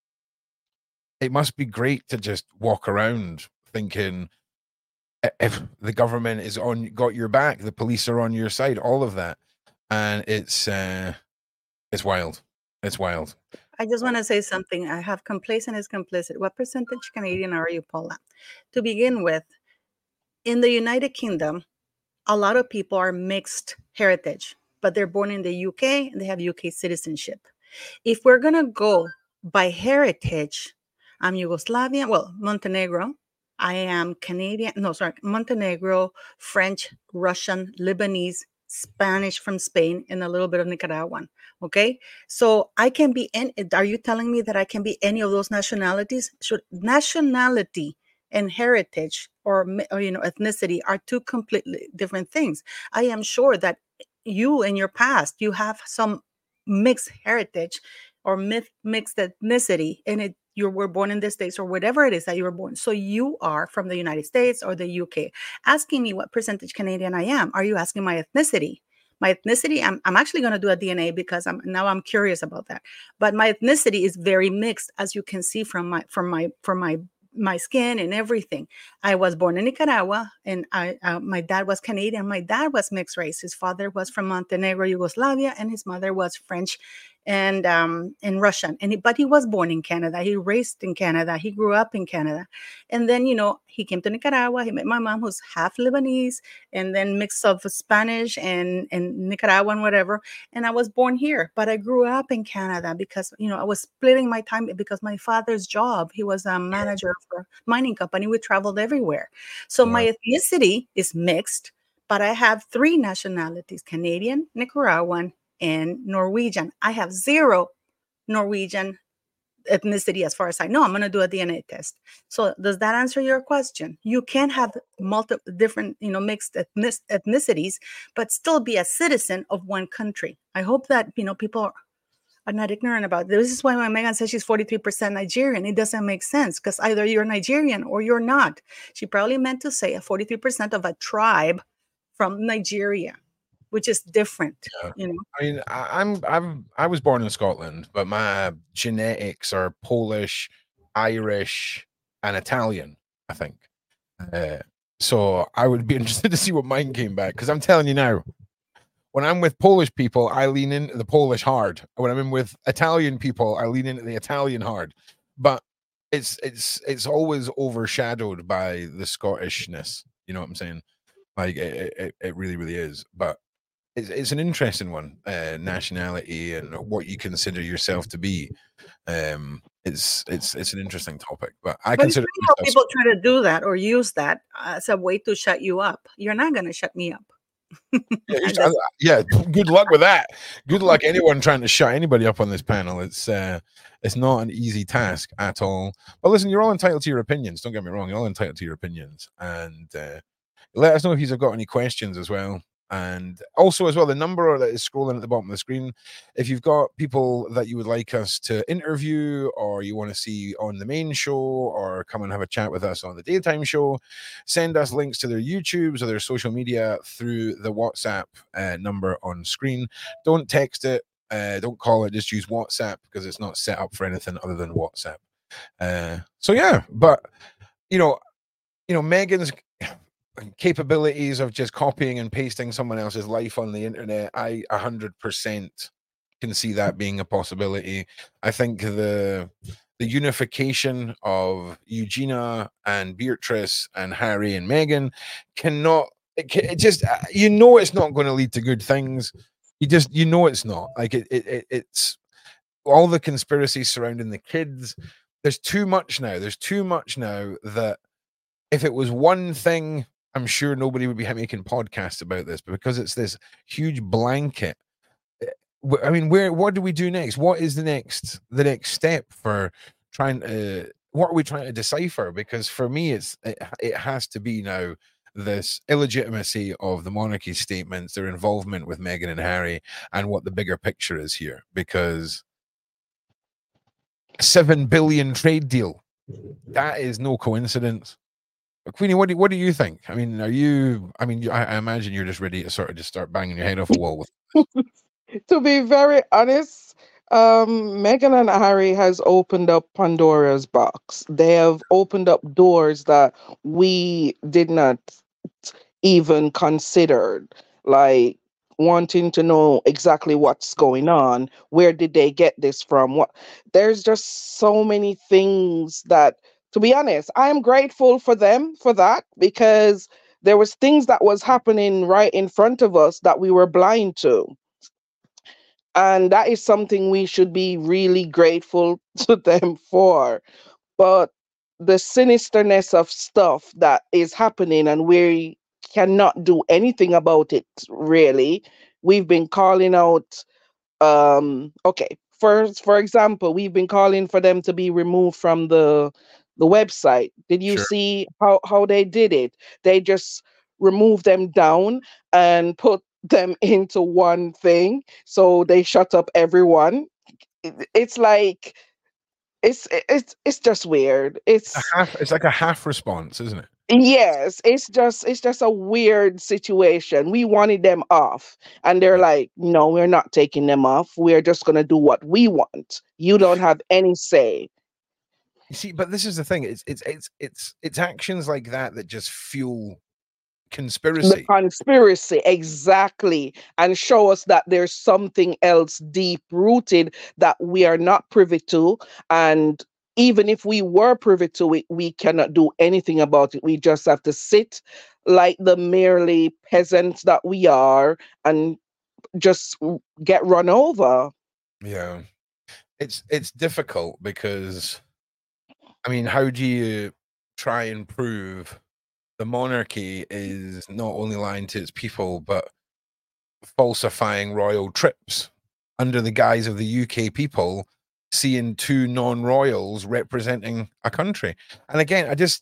it must be great to just walk around thinking if the government is got your back, the police are on your side, all of that, and it's wild. It's wild. I just want to say something. I have complacent is complicit. What percentage Canadian are you, Paula? To begin with, in the United Kingdom, a lot of people are mixed heritage, but they're born in the UK and they have UK citizenship. If we're going to go by heritage, I'm Yugoslavian, well, Montenegro. I am Canadian, no, sorry, Montenegro, French, Russian, Lebanese, Spanish from Spain, and a little bit of Nicaraguan. Okay. So I can be, are you telling me that I can be any of those nationalities? Should nationality and heritage or ethnicity are two completely different things. I am sure that you in your past, you have some mixed heritage or mixed ethnicity, and you were born in the States or whatever it is that you were born. So you are from the United States or the UK. Asking me what percentage Canadian I am, are you asking my ethnicity? My ethnicity, I'm actually going to do a DNA because I'm curious about that. But my ethnicity is very mixed, as you can see from my skin and everything. I was born in Nicaragua, and my dad was Canadian. My dad was mixed race. His father was from Montenegro, Yugoslavia, and his mother was French and Russian. But he was born in Canada. He raised in Canada. He grew up in Canada. And then, he came to Nicaragua. He met my mom, who's half Lebanese, and then mix of Spanish and Nicaraguan, whatever. And I was born here, but I grew up in Canada because, I was splitting my time because my father's job, he was a manager for a mining company. We traveled everywhere. So my ethnicity is mixed, but I have 3 nationalities: Canadian, Nicaraguan, and Norwegian. I have 0 Norwegian ethnicity as far as I know. I'm going to do a DNA test. So does that answer your question? You can have multiple different, mixed ethnicities, but still be a citizen of one country. I hope that, people are not ignorant about it. This is why when Megan says she's 43% Nigerian, it doesn't make sense, because either you're Nigerian or you're not. She probably meant to say a 43% of a tribe from Nigeria, which is different. I mean, I was born in Scotland, but my genetics are Polish, Irish, and Italian, I think. So I would be interested to see what mine came back, because I'm telling you now, when I'm with Polish people, I lean into the Polish hard. When I'm in with Italian people, I lean into the Italian hard. But it's always overshadowed by the Scottishness. You know what I'm saying? Like it really, really is. But it's an interesting one, nationality and what you consider yourself to be. It's an interesting topic, but consider people try to do that or use that as a way to shut you up. You're not going to shut me up. Yeah, good luck with that. Good luck anyone trying to shut anybody up on this panel. It's not an easy task at all. But listen, you're all entitled to your opinions. Don't get me wrong. You're all entitled to your opinions, and let us know if you've got any questions as well. And also as well, the number that is scrolling at the bottom of the screen, if you've got people that you would like us to interview or you want to see on the main show or come and have a chat with us on the daytime show, send us links to their YouTubes or their social media through the WhatsApp number on screen. Don't text it, don't call it, just use WhatsApp, because it's not set up for anything other than WhatsApp. So yeah, but Megan's capabilities of just copying and pasting someone else's life on the internet, I 100% can see that being a possibility. I think the unification of Eugenia and Beatrice and Harry and Meghan it's not going to lead to good things. It's not. Like it's all the conspiracies surrounding the kids. There's too much now that if it was one thing, I'm sure nobody would be making podcasts about this, but because it's this huge blanket, I mean, what do we do next? What is the next step for what are we trying to decipher? Because for me, it has to be now this illegitimacy of the monarchy's statements, their involvement with Meghan and Harry, and what the bigger picture is here, because $7 billion trade deal, that is no coincidence. Queenie, what do you think? I mean, I imagine you're just ready to sort of just start banging your head off a wall with. To be very honest, Meghan and Harry has opened up Pandora's box. They have opened up doors that we did not even consider. Like, wanting to know exactly what's going on. Where did they get this from? What There's just so many things that, to be honest, I am grateful for them for that, because there was things that was happening right in front of us that we were blind to. And that is something we should be really grateful to them for. But the sinisterness of stuff that is happening, and we cannot do anything about it, really. We've been calling out, okay, for example, we've been calling for them to be removed from the website. Did you Sure. see how they did it? They just removed them down and put them into one thing, so they shut up everyone. It's like, it's just weird. It's like a half response, isn't it? Yes, it's just a weird situation. We wanted them off, and they're like, "No, we're not taking them off. We're just going to do what we want. You don't have any say." You see, but this is the thing. It's actions like that that just fuel The conspiracy. conspiracy, exactly, and show us that there's something else deep rooted that we are not privy to. And even if we were privy to it, we cannot do anything about it. We just have to sit like the merely peasants that we are, and just get run over. Yeah. It's difficult because, I mean, how do you try and prove the monarchy is not only lying to its people, but falsifying royal trips under the guise of the UK people seeing two non-royals representing a country? And again,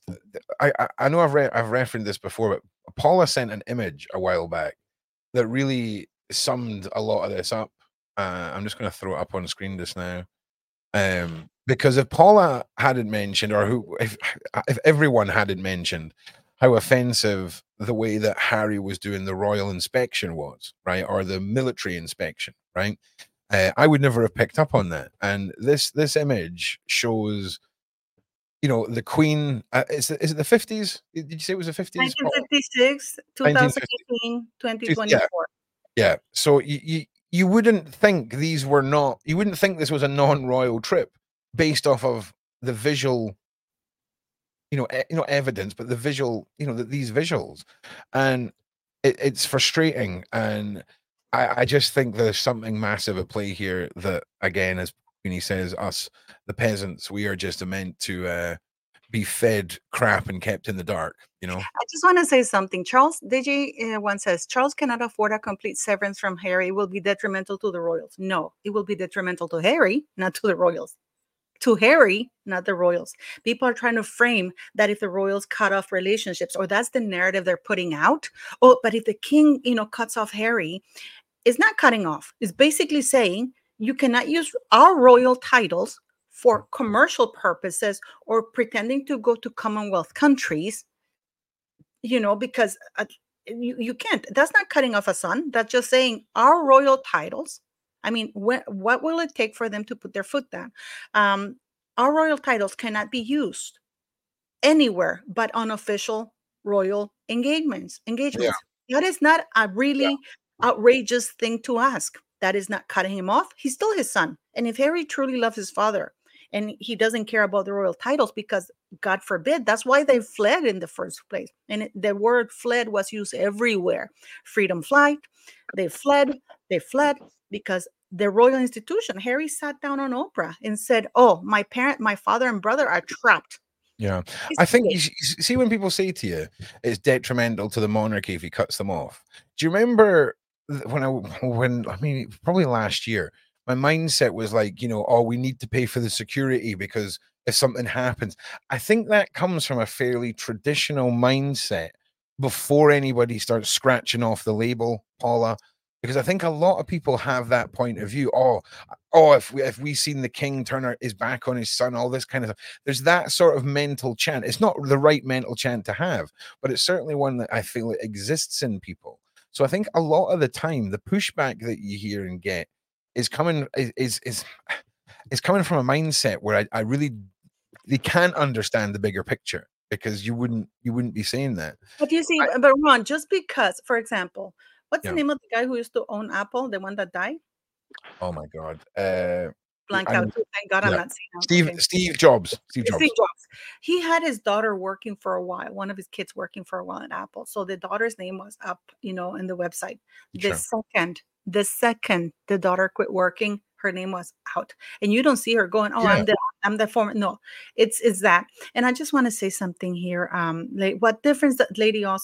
I know I've referenced this before, but Paula sent an image a while back that really summed a lot of this up. I'm just going to throw it up on screen just now. Because if Paula hadn't mentioned, or if everyone hadn't mentioned how offensive the way that Harry was doing the royal inspection was, right, or the military inspection, right, I would never have picked up on that. And this image shows, the Queen. Is it the 50s? Did you say it was the 50s? 1956, 2018, 2024. Yeah. So you wouldn't think these were not. You wouldn't think this was a non-royal trip based off of the visual, evidence, but the visual, these visuals, and it's frustrating. And I just think there's something massive at play here. That, again, as Queenie says, us, the peasants, we are just meant to be fed crap and kept in the dark. I just want to say something. Charles DJ once says, Charles cannot afford a complete severance from Harry. It will be detrimental to the royals. No, it will be detrimental to Harry, not to the royals. To Harry, not the royals. People are trying to frame that if the royals cut off relationships, or that's the narrative they're putting out. Oh, but if the king, cuts off Harry, it's not cutting off. It's basically saying you cannot use our royal titles for commercial purposes or pretending to go to Commonwealth countries, because you can't. That's not cutting off a son. That's just saying our royal titles. I mean, what will it take for them to put their foot down? Our royal titles cannot be used anywhere but on official royal engagements. Yeah. That is not a really outrageous thing to ask. That is not cutting him off. He's still his son. And if Harry truly loves his father and he doesn't care about the royal titles, because God forbid, that's why they fled in the first place. And the word fled was used everywhere. Freedom flight. They fled because the royal institution. Harry sat down on Oprah and said, "Oh, my father and brother are trapped." Yeah. I think you see, when people say to you it's detrimental to the monarchy if he cuts them off. Do you remember when I mean, probably last year, my mindset was like, we need to pay for the security because if something happens. I think that comes from a fairly traditional mindset before anybody starts scratching off the label, Paula. Because I think a lot of people have that point of view. If we seen the king turn his back on his son, all this kind of stuff. There's that sort of mental chant. It's not the right mental chant to have, but it's certainly one that I feel it exists in people. So I think a lot of the time, the pushback that you hear and get is coming coming from a mindset where they can't understand the bigger picture, because you wouldn't be saying that. But you see, but Ron, just because, for example, What's the name of the guy who used to own Apple? The one that died? Oh my God. Blank out. Thank God I'm not saying Steve Jobs. Steve Jobs. He had his daughter working for a while, one of his kids working for a while at Apple. So the daughter's name was up, in the website. The second the daughter quit working, her name was out. And you don't see her going, I'm the former. No, it's that. And I just want to say something here. What difference does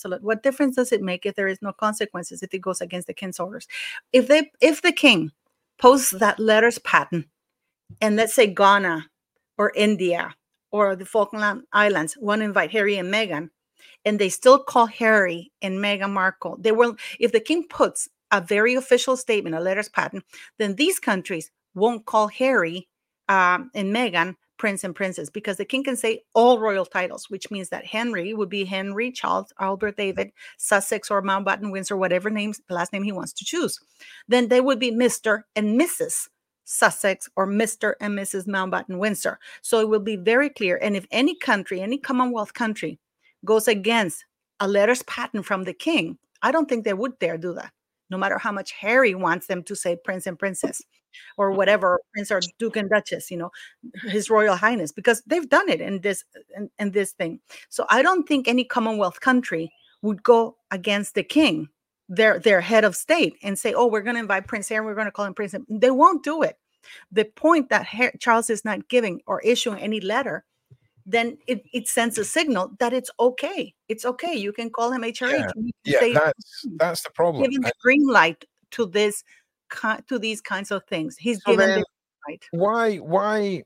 it make if there is no consequences if it goes against the king's orders? If the king posts that letters patent, and let's say Ghana or India or the Falkland Islands want to invite Harry and Meghan, and they still call Harry and Meghan Markle, if the king puts a very official statement, a letters patent, then these countries won't call Harry and Meghan prince and princess, because the king can say all royal titles, which means that Henry would be Henry, Charles, Albert, David, Sussex, or Mountbatten, Windsor, whatever last name he wants to choose. Then they would be Mr. and Mrs. Sussex or Mr. and Mrs. Mountbatten, Windsor. So it will be very clear. And if any country, any Commonwealth country goes against a letters patent from the king, I don't think they would dare do that, no matter how much Harry wants them to say prince and princess or whatever, prince or duke and duchess, his royal highness, because they've done it in this thing. So I don't think any Commonwealth country would go against the king, their head of state, and say, oh, we're going to invite Prince Harry, we're going to call him Prince. They won't do it. The point that Charles is not giving or issuing any letter, then it sends a signal that it's okay. It's okay. You can call him HRH. That's the problem. Giving the green light to these kinds of things. He's given the green light.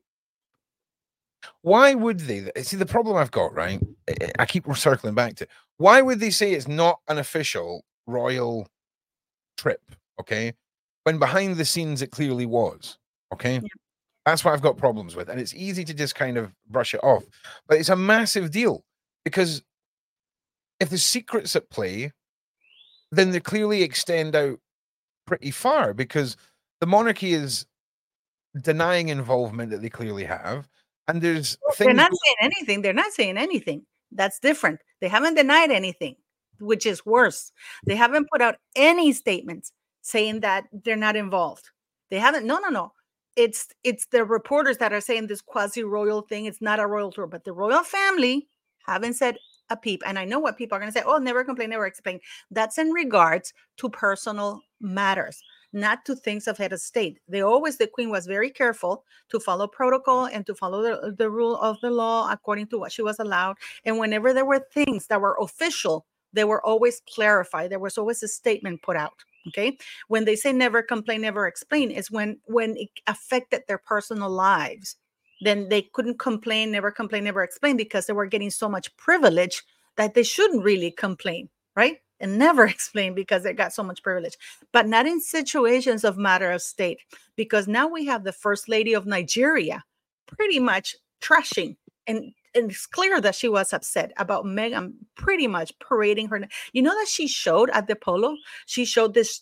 Why would they? See, the problem I've got, right? I keep circling back to, why would they say it's not an official royal trip? Okay, when behind the scenes it clearly was. Okay. Yeah. That's what I've got problems with. And it's easy to just kind of brush it off. But it's a massive deal, because if the secret's at play, then they clearly extend out pretty far, because the monarchy is denying involvement that they clearly have. And there's they're not saying anything. They're not saying anything. That's different. They haven't denied anything, which is worse. They haven't put out any statements saying that they're not involved. They haven't. No. It's the reporters that are saying this quasi-royal thing. It's not a royal tour, but the royal family haven't said a peep. And I know what people are going to say. Oh, never complain, never explain. That's in regards to personal matters, not to things of head of state. The queen was very careful to follow protocol and to follow the rule of the law according to what she was allowed. And whenever there were things that were official, they were always clarified. There was always a statement put out. Okay. When they say never complain, never explain, is when it affected their personal lives. Then they couldn't complain, never explain, because they were getting so much privilege that they shouldn't really complain, right? And never explain because they got so much privilege. But not in situations of matter of state, because now we have the First Lady of Nigeria pretty much trashing, and it's clear that she was upset about Meghan pretty much parading her. You know that she showed at the polo, she showed this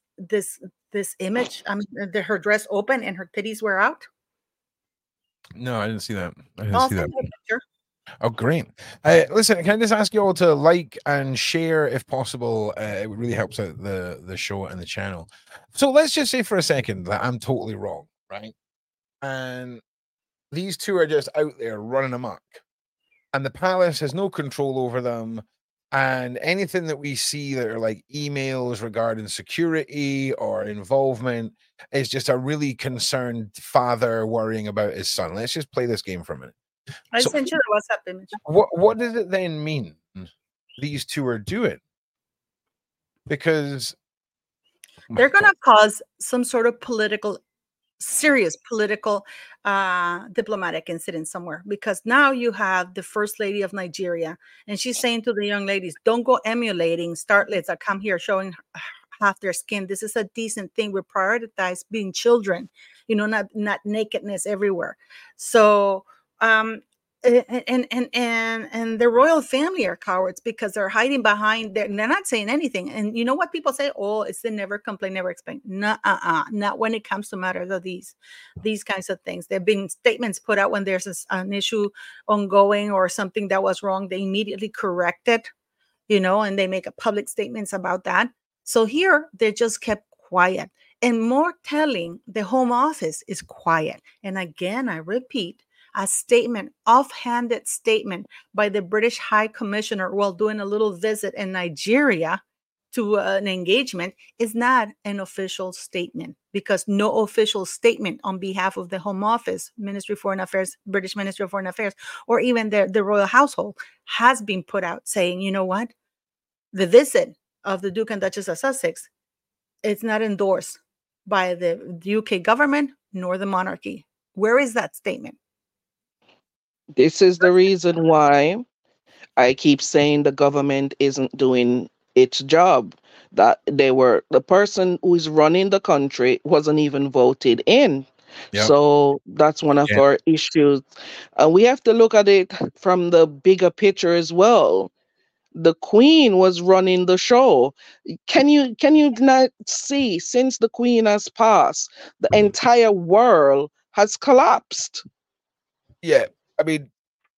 image, her dress open and her titties were out. No, I didn't see that. Oh, great. Listen, can I just ask you all to like and share if possible? It really helps out the show and the channel. So let's just say for a second that I'm totally wrong, right? And these two are just out there running amok, and the palace has no control over them. And anything that we see that are like emails regarding security or involvement is just a really concerned father worrying about his son. Let's just play this game for a minute. I sent you the WhatsApp image. What does it then mean these two are doing? Because they're going to cause some sort of serious political diplomatic incident somewhere, because now you have the First Lady of Nigeria, and she's saying to the young ladies, don't go emulating starlets that come here showing half their skin. This is a decent thing. We prioritize being children, not nakedness everywhere. So and the royal family are cowards, because they're hiding behind they're not saying anything. And you know what people say? Oh, it's the never complain, never explain. Not when it comes to matters of these kinds of things. There have been statements put out when there's an issue ongoing or something that was wrong. They immediately correct it, and they make a public statements about that. So here they just kept quiet. And more telling, the Home Office is quiet. And again, I repeat, a statement, offhanded statement by the British High Commissioner while doing a little visit in Nigeria to an engagement is not an official statement, because no official statement on behalf of the Home Office, Ministry of Foreign Affairs, British Ministry of Foreign Affairs, or even the royal household has been put out saying, you know what, the visit of the Duke and Duchess of Sussex, it's not endorsed by the UK government nor the monarchy. Where is that statement? This is the reason why I keep saying the government isn't doing its job. That the person who is running the country wasn't even voted in. Yeah. So that's one of our issues. We have to look at it from the bigger picture as well. The Queen was running the show. Can you not see, since the Queen has passed, the entire world has collapsed? Yeah, I mean,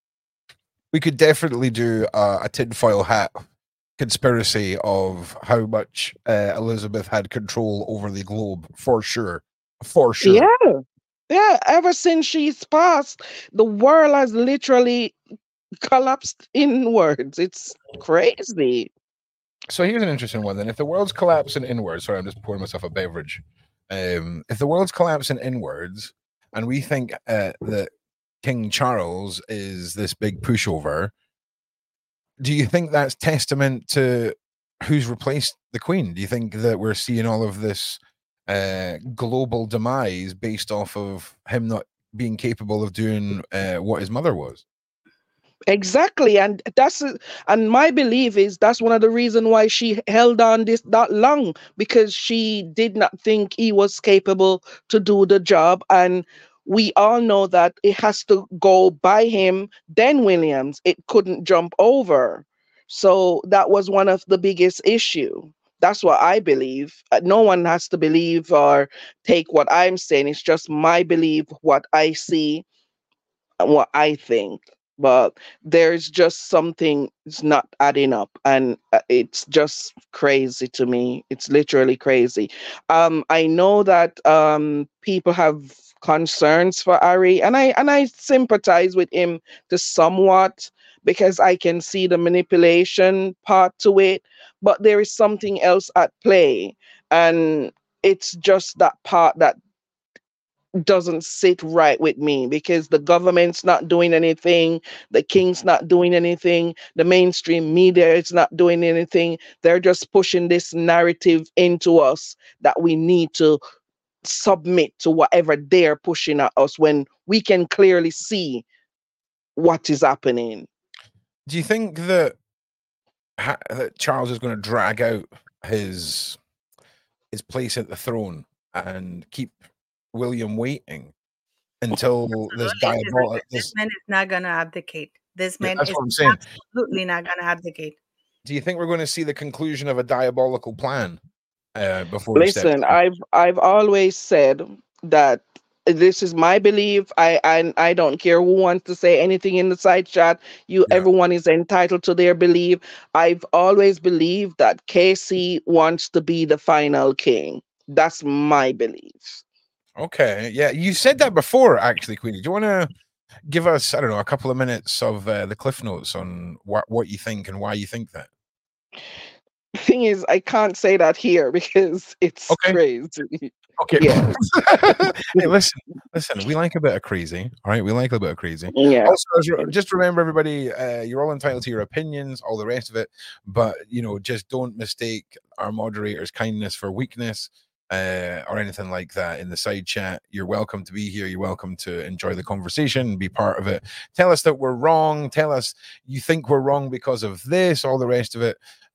we could definitely do a tinfoil hat conspiracy of how much Elizabeth had control over the globe, for sure. For sure. Yeah. Yeah. Ever since she's passed, the world has literally collapsed inwards. It's crazy. So here's an interesting one then. If the world's collapsing inwards, sorry, I'm just pouring myself a beverage. If the world's collapsing inwards, and we think that King Charles is this big pushover, do you think that's testament to who's replaced the Queen? Do you think that we're seeing all of this global demise based off of him not being capable of doing what his mother was? Exactly, and my belief is that's one of the reasons why she held on that long, because she did not think he was capable to do the job, and we all know that it has to go by him, then Williams. It couldn't jump over, so that was one of the biggest issue. That's what I believe. No one has to believe or take what I'm saying. It's just my belief, what I see, and what I think. But there's just something is not adding up, and it's just crazy to me. It's literally crazy. I know that people have concerns for Harry, and I sympathize with him to somewhat, because I can see the manipulation part to it. But there is something else at play, and it's just that part that doesn't sit right with me, because the government's not doing anything, the king's not doing anything, the mainstream media is not doing anything. They're just pushing this narrative into us that we need to submit to whatever they're pushing at us, when we can clearly see what is happening. Do you think that Charles is going to drag out his place at the throne and keep William waiting until this diabolical? This man is not going to abdicate. This man that's is what I'm saying. Absolutely not going to abdicate. Do you think we're going to see the conclusion of a diabolical plan before? Listen, I've always said that this is my belief. I don't care who wants to say anything in the side chat. Everyone is entitled to their belief. I've always believed that Casey wants to be the final king. That's my belief. Okay, yeah, you said that before, actually, Queenie. Do you want to give us, I don't know, a couple of minutes of the cliff notes on what you think and why you think that? Thing is, I can't say that here because it's crazy. Okay. Yeah. Hey, listen. We like a bit of crazy. All right, we like a bit of crazy. Yeah. Also, just remember, everybody, you're all entitled to your opinions, all the rest of it, but just don't mistake our moderator's kindness for weakness. Or anything like that in the side chat. You're welcome to be here. You're welcome to enjoy the conversation, be part of it. Tell us that we're wrong. Tell us you think we're wrong because of this, all the rest of it.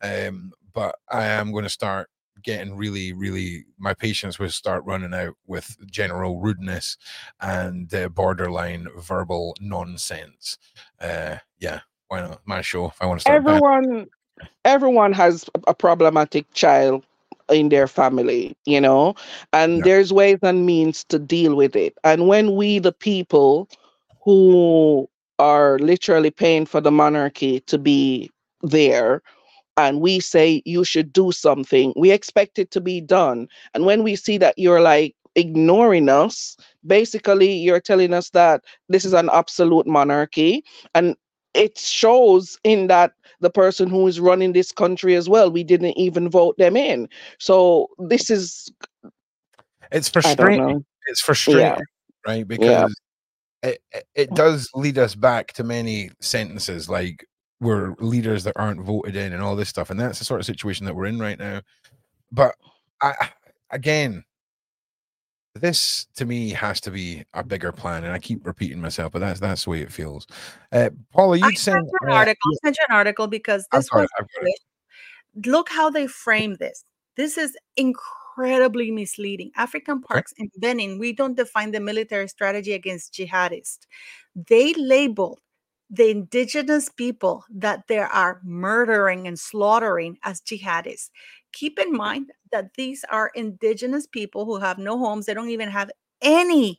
But I am going to start getting really, really, my patience will start running out with general rudeness and borderline verbal nonsense. Yeah, why not? My show. If I want to start. Everyone has a problematic child in their family, and there's ways and means to deal with it. And when we, the people who are literally paying for the monarchy to be there, and we say you should do something, we expect it to be done. And when we see that you're like ignoring us, basically you're telling us that this is an absolute monarchy. And it shows in that the person who is running this country as well, we didn't even vote them in. So this is, it's I don't frustrating. know. It's frustrating, right? Yeah. Because it does lead us back to many sentences like we're leaders that aren't voted in and all this stuff. And that's the sort of situation that we're in right now. But again, this to me has to be a bigger plan, and I keep repeating myself, but that's the way it feels. Paula, you'd send an article. I sent you an article because this was. Look how they frame this. This is incredibly misleading. African parks in Benin, we don't define the military strategy against jihadists. They labeled the indigenous people that they are murdering and slaughtering as jihadists. Keep in mind that these are indigenous people who have no homes. They don't even have anything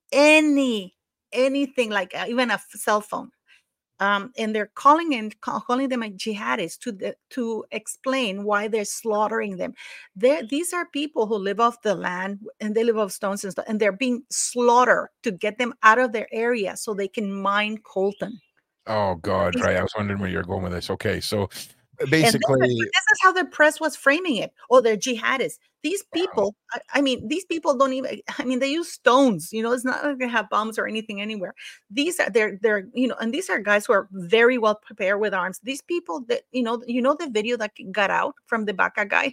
like even a cell phone. And they're calling them jihadists to explain why they're slaughtering them. These are people who live off the land and they live off stones and stuff, and they're being slaughtered to get them out of their area so they can mine coltan. Oh God, right. I was wondering where you're going with this. Okay, so basically this is how the press was framing it. Oh, they're jihadists. These people, I mean, these people don't even, I mean, they use stones, it's not like they have bombs or anything anywhere. These are, they're, and these are guys who are very well prepared with arms. These people that, the video that got out from the Baka guy,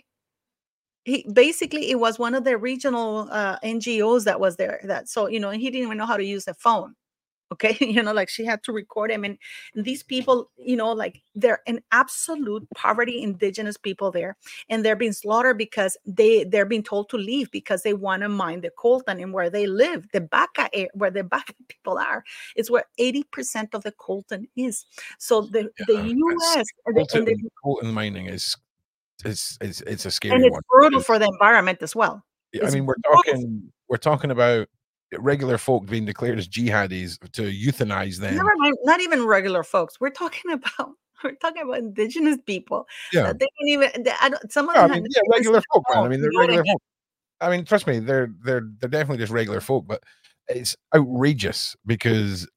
it was one of the regional NGOs that was there so, he didn't even know how to use a phone. Okay, like she had to record him, and these people, like they're in absolute poverty, indigenous people there, and they're being slaughtered because they're being told to leave because they want to mine the coltan. And where they live, the Baka, where the Baka people are, is where 80% of the coltan is. So the U.S. coltan mining is it's a scary one, and it's brutal for the environment as well. I mean, we're talking about regular folk being declared as jihadis to euthanize them. Never mind, not even regular folks. We're talking about indigenous people. Yeah, they don't even. Some of them. Regular folk, man. I mean, they're regular folk. I mean, trust me, they're definitely just regular folk. But it's outrageous because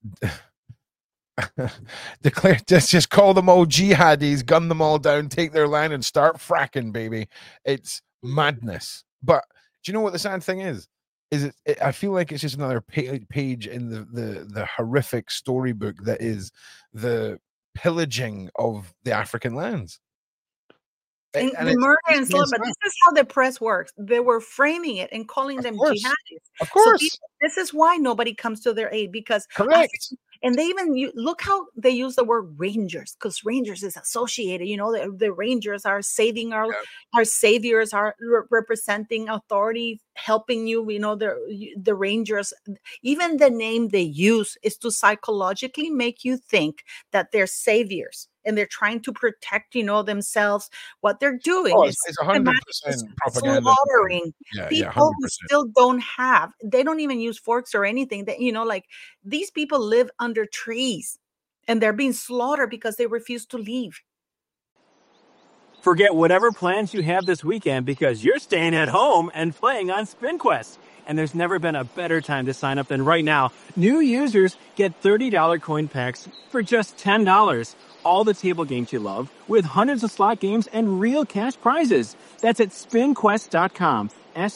just call them all jihadis, gun them all down, take their land, and start fracking, baby. It's madness. But do you know what the sad thing is? I feel like it's just another page in the horrific storybook that is the pillaging of the African lands. And the murder and slaughter. But this is how the press works. They were framing it and calling them jihadis. Of course. So this is why nobody comes to their aid, because correct. And they even look how they use the word rangers, because rangers is associated. The rangers are saving our saviors, are representing authority, helping you. The rangers, even the name they use is to psychologically make you think that they're saviors and they're trying to protect, themselves. What they're doing is it's 100% propaganda. Slaughtering people who still don't have. They don't even use forks or anything. That like these people live under trees, and they're being slaughtered because they refuse to leave. Forget whatever plans you have this weekend because you're staying at home and playing on SpinQuest. And there's never been a better time to sign up than right now. New users get $30 coin packs for just $10. All the table games you love with hundreds of slot games and real cash prizes. That's at spinquest.com.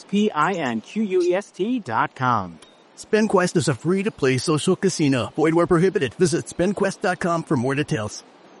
SPINQUEST.com. SpinQuest is a free-to-play social casino. Void where prohibited. Visit spinquest.com for more details.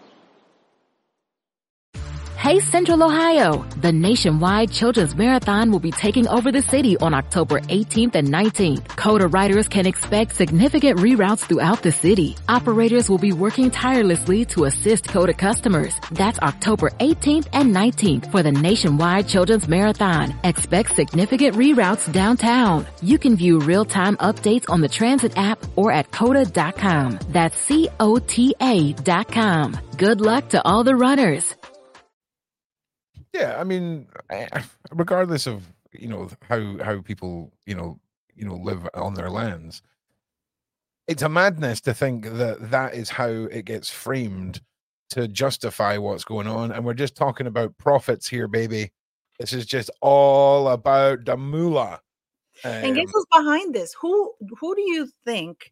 Hey Central Ohio! The nationwide Children's Marathon will be taking over the city on October 18th and 19th. CODA riders can expect significant reroutes throughout the city. Operators will be working tirelessly to assist CODA customers. That's October 18th and 19th for the nationwide Children's Marathon. Expect significant reroutes downtown. You can view real-time updates on the Transit app or at COTA.com. That's COTA.com. Good luck to all the runners. Yeah, I mean, regardless of how people live on their lands, it's a madness to think that is how it gets framed to justify what's going on. And we're just talking about profits here, baby. This is just all about the moolah. And guess who's behind this? Who do you think?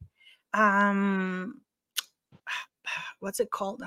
What's it called?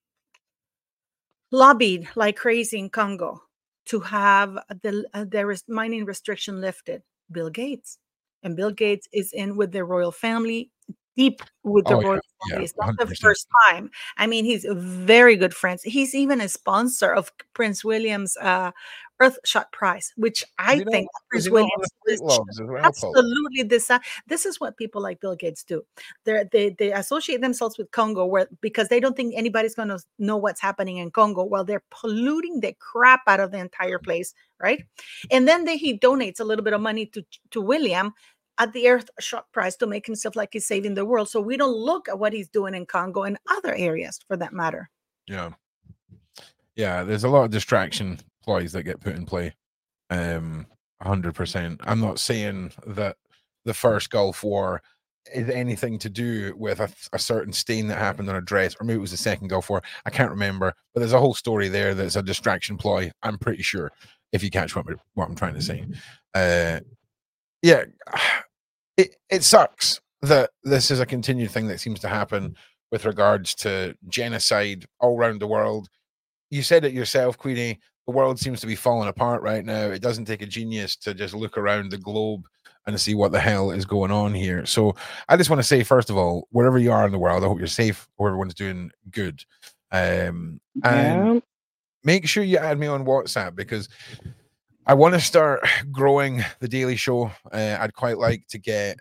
Lobbied like crazy in Congo to have the mining restriction lifted. Bill Gates. And Bill Gates is in with the royal family, deep with the royal family. It's not 100%. The first time. I mean, he's very good friends. He's even a sponsor of Prince William's Earthshot Prize, which I think Prince William absolutely this is what people like Bill Gates do. They associate themselves with Congo because they don't think anybody's going to know what's happening in Congo while they're polluting the crap out of the entire place, right? And then he donates a little bit of money to William at the Earthshot Prize to make himself like he's saving the world. So we don't look at what he's doing in Congo and other areas for that matter. Yeah. Yeah, there's a lot of distraction ploys that get put in play. 100%. I'm not saying that the first Gulf War is anything to do with a certain stain that happened on a dress, or maybe it was the second Gulf War. I can't remember, but there's a whole story there that's a distraction ploy. I'm pretty sure, if you catch what I'm trying to say. Yeah, it sucks that this is a continued thing that seems to happen with regards to genocide all around the world. You said it yourself, Queenie. The world seems to be falling apart right now. It doesn't take a genius to just look around the globe and see what the hell is going on here. So I just want to say, first of all, wherever you are in the world, I hope you're safe, hope everyone's doing good. And make sure you add me on WhatsApp, because I want to start growing the Daily Show. I'd quite like to get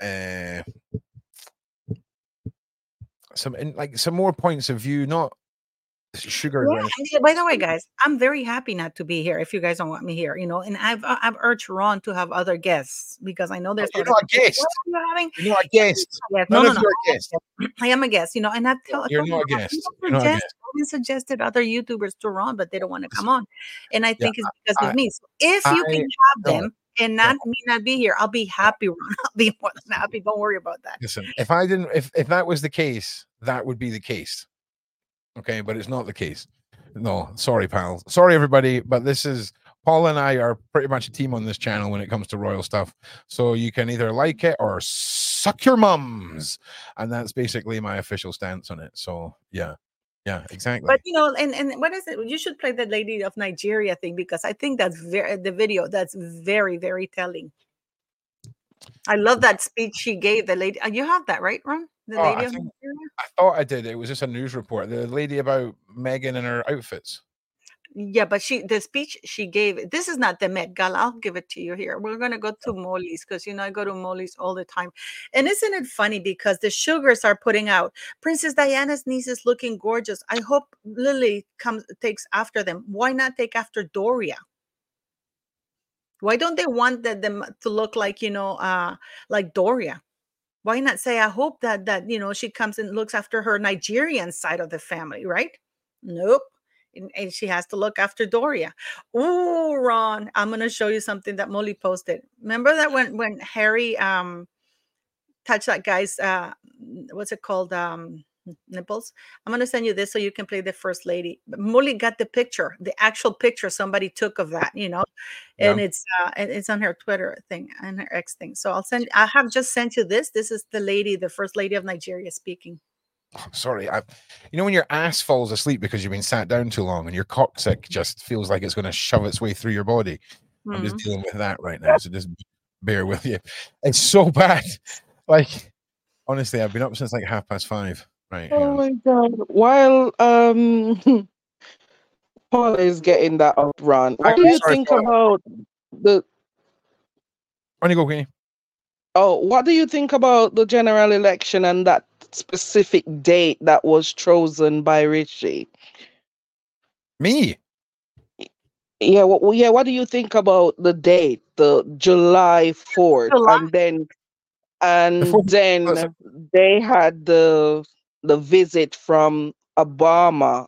some more points of view, not sugar. Yeah, by the way, guys, I'm very happy not to be here if you guys don't want me here, and I've urged Ron to have other guests, because I know there's you're not a guest. What are you having? You're not a guest. No. You're a guest. I am a guest, and I've you're not a guest. I've suggested other YouTubers to Ron, but they don't want to come on, and I think it's because of me. So if you can have them and me not be here, I'll be happy, Ron. I'll be more than happy. Don't worry about that. Listen, if that was the case, that would be the case. Okay, but it's not the case. No, sorry, pal. Sorry, everybody. But this is Paul and I are pretty much a team on this channel when it comes to royal stuff. So you can either like it or suck your mums, and that's basically my official stance on it. So yeah, exactly. But and what is it? You should play the Lady of Nigeria thing, because I think that's the video that's very, very telling. I love that speech she gave the lady. You have that, right, Ron? The lady of Nigeria? I thought I did. It was just a news report. The lady about Meghan and her outfits. Yeah, but the speech she gave, this is not the Met Gala. I'll give it to you here. We're going to go to Molly's, because, I go to Molly's all the time. And isn't it funny, because the sugars are putting out, Princess Diana's niece is looking gorgeous. I hope Lily takes after them. Why not take after Doria? Why don't they want them to look like, like Doria? Why not say, I hope that she comes and looks after her Nigerian side of the family, right? Nope. And she has to look after Doria. Oh, Ron, I'm going to show you something that Molly posted. Remember that when Harry touched that guy's, what's it called? Nipples. I'm going to send you this so you can play the First Lady. But Molly got the picture, the actual picture somebody took of that, and it's on her Twitter thing and her X thing. So I have just sent you this. This is the First Lady of Nigeria speaking. Oh, sorry. When your ass falls asleep because you've been sat down too long and your coccyx just feels like it's going to shove its way through your body. Mm-hmm. I'm just dealing with that right now. So just bear with you. It's so bad. Like, honestly, I've been up since like 5:30. Right. Oh my God. While Paul is getting that up, Ron, what do you think about the... On you go, Queenie. Oh, what do you think about the general election and that specific date that was chosen by Richie? Me? Yeah, what do you think about the date, the July 4th? And then they had the visit from Obama.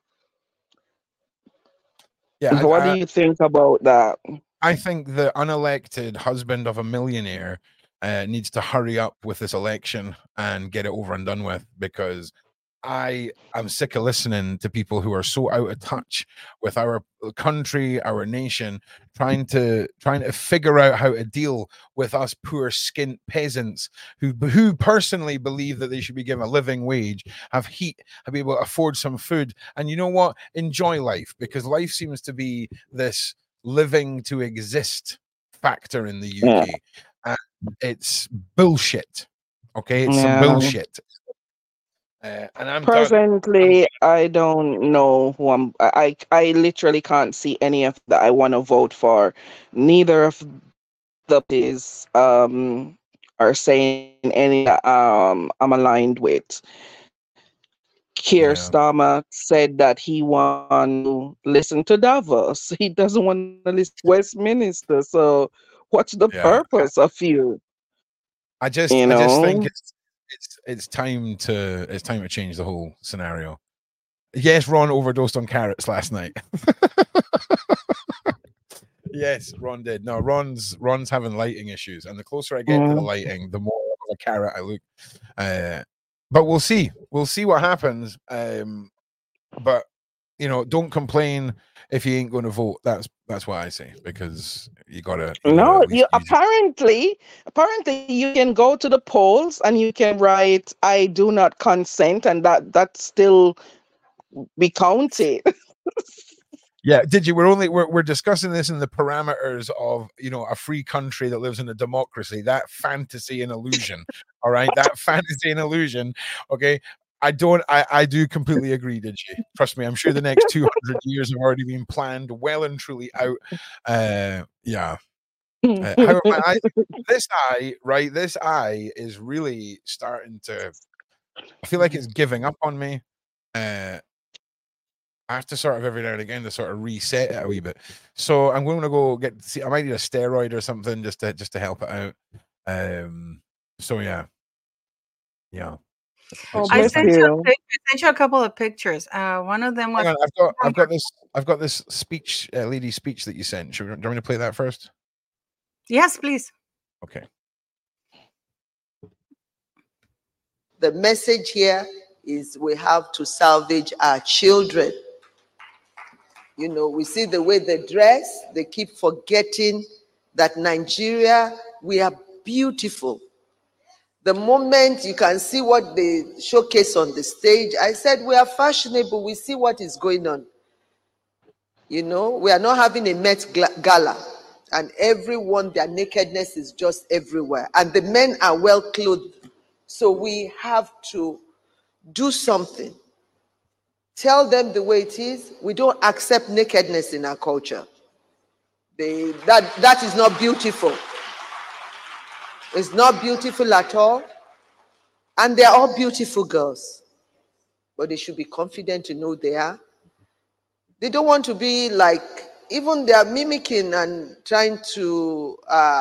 Yeah. What do you think about that? I think the unelected husband of a millionaire needs to hurry up with this election and get it over and done with, because I am sick of listening to people who are so out of touch with our country, our nation, trying to figure out how to deal with us poor skint peasants who personally believe that they should be given a living wage, have heat, have be able to afford some food, and you know what? Enjoy life, because life seems to be this living to exist factor in the UK, and it's bullshit. Okay, it's some bullshit. And I'm presently, I don't know who I'm. I literally can't see any of that I want to vote for. Neither of the parties are saying any I'm aligned with. Keir Starmer said that he wants to listen to Davos. He doesn't want to listen to Westminster. So, what's the purpose of you? I just think it's time to change the whole scenario. Yes, Ron overdosed on carrots last night. Yes, Ron did. No, Ron's having lighting issues, and the closer I get to the lighting, the more of a carrot I look. But we'll see. We'll see what happens. But you know, don't complain if you ain't going to vote. That's what I say, because you gotta. Apparently you can go to the polls and you can write "I do not consent," and that still be counted. Yeah, did you? We're discussing this in the parameters of, you know, a free country that lives in a democracy. That fantasy and illusion. All right, that fantasy and illusion. Okay, I do completely agree. Did you? Trust me, I'm sure the next 200 years have already been planned well and truly out. Yeah. However, this eye is really starting to. I feel like it's giving up on me. I have to sort of every now and again to sort of reset it a wee bit. So I'm going to go I might need a steroid or something just to help it out. So yeah. I sent you a couple of pictures. One of them was. I've got this speech, lady speech that you sent. Do you want me to play that first? Yes, please. Okay. The message here is we have to salvage our children. You know, we see the way they dress. They keep forgetting that Nigeria, we are beautiful. The moment you can see what they showcase on the stage, I said we are fashionable. We see what is going on. You know, we are not having a Met Gala. And everyone, their nakedness is just everywhere. And the men are well clothed. So we have to do something. Tell them the way it is. We don't accept nakedness in our culture. That is not beautiful. It's not beautiful at all. And they're all beautiful girls. But they should be confident to know they are. They don't want to be like, even they are mimicking and trying to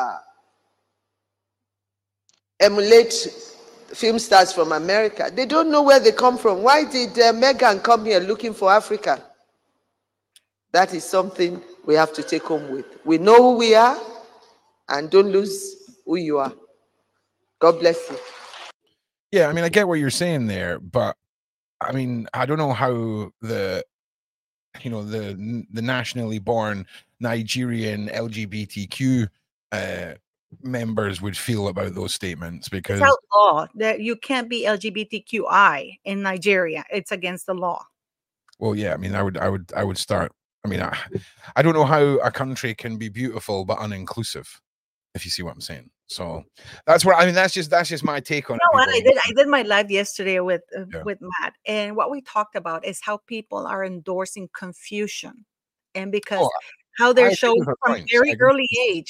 emulate film stars from America. They don't know where they come from. Why did Meghan come here looking for Africa? That is something we have to take home with. We know who we are, and don't lose who you are. God bless you. Yeah, I mean, I get what you're saying there, but I mean, I don't know how the nationally born Nigerian LGBTQ members would feel about those statements, because it's law that you can't be LGBTQI in Nigeria. It's against the law. Well, yeah, I mean, I would start. I mean, I don't know how a country can be beautiful but uninclusive, if you see what I'm saying. So that's what I mean. That's just my take on it. What I did my live yesterday with Matt, and what we talked about is how people are endorsing confusion, and because how they're showing from very early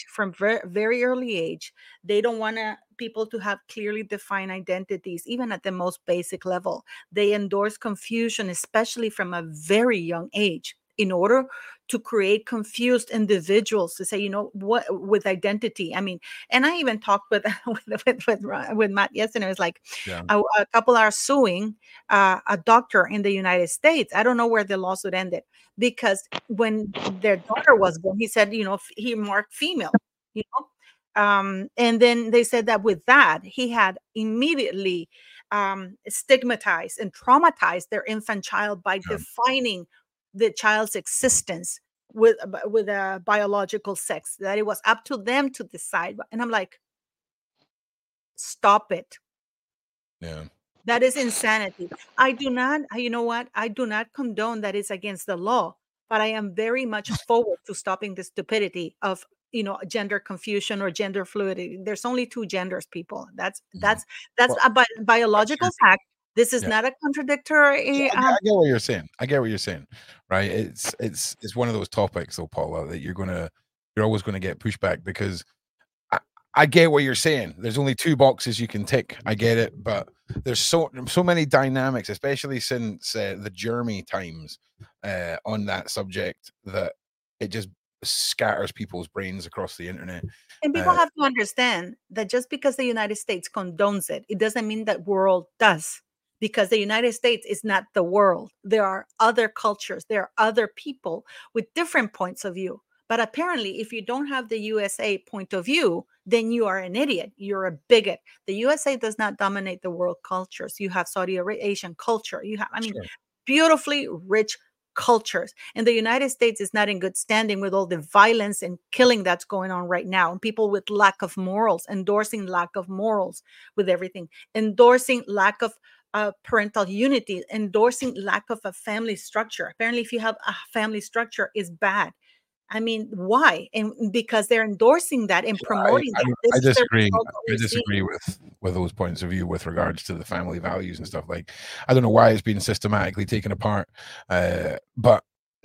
age, they don't want people to have clearly defined identities, even at the most basic level. They endorse confusion, especially from a very young age, in order to create confused individuals to say, you know, what with identity. I mean, and I even talked with Matt yesterday. It was like a couple are suing a doctor in the United States. I don't know where the lawsuit ended, because when their daughter was born, he said, you know, he marked female, you know. And then they said that with that, he had immediately stigmatize and traumatize their infant child by defining the child's existence with a biological sex, that it was up to them to decide. And I'm like, stop it. Yeah. That is insanity. I do not, you know what? I do not condone that it's against the law, but I am very much forward to stopping the stupidity of, gender confusion or gender fluidity. There's only two genders, people. That's Well, a biological fact. This is Yeah. not a contradictory. I get what you're saying. I get what you're saying, right? It's one of those topics, though, Paula, that you're always gonna get pushback because I get what you're saying. There's only two boxes you can tick. I get it, but there's so many dynamics, especially since the Jeremy times on that subject, that it just scatters people's brains across the internet. And people have to understand that just because the United States condones it, it doesn't mean that world does. Because the United States is not the world. There are other cultures. There are other people with different points of view. But apparently, if you don't have the USA point of view, then you are an idiot. You're a bigot. The USA does not dominate the world cultures. You have Saudi Asian culture. You have, beautifully rich cultures. And the United States is not in good standing with all the violence and killing that's going on right now. And people with lack of morals, endorsing lack of morals with everything, endorsing lack of parental unity, endorsing lack of a family structure. Apparently, if you have a family structure, is bad. I mean, why? And because they're endorsing that and promoting that. I disagree. I disagree with those points of view with regards to the family values and stuff. Like, I don't know why it's been systematically taken apart, but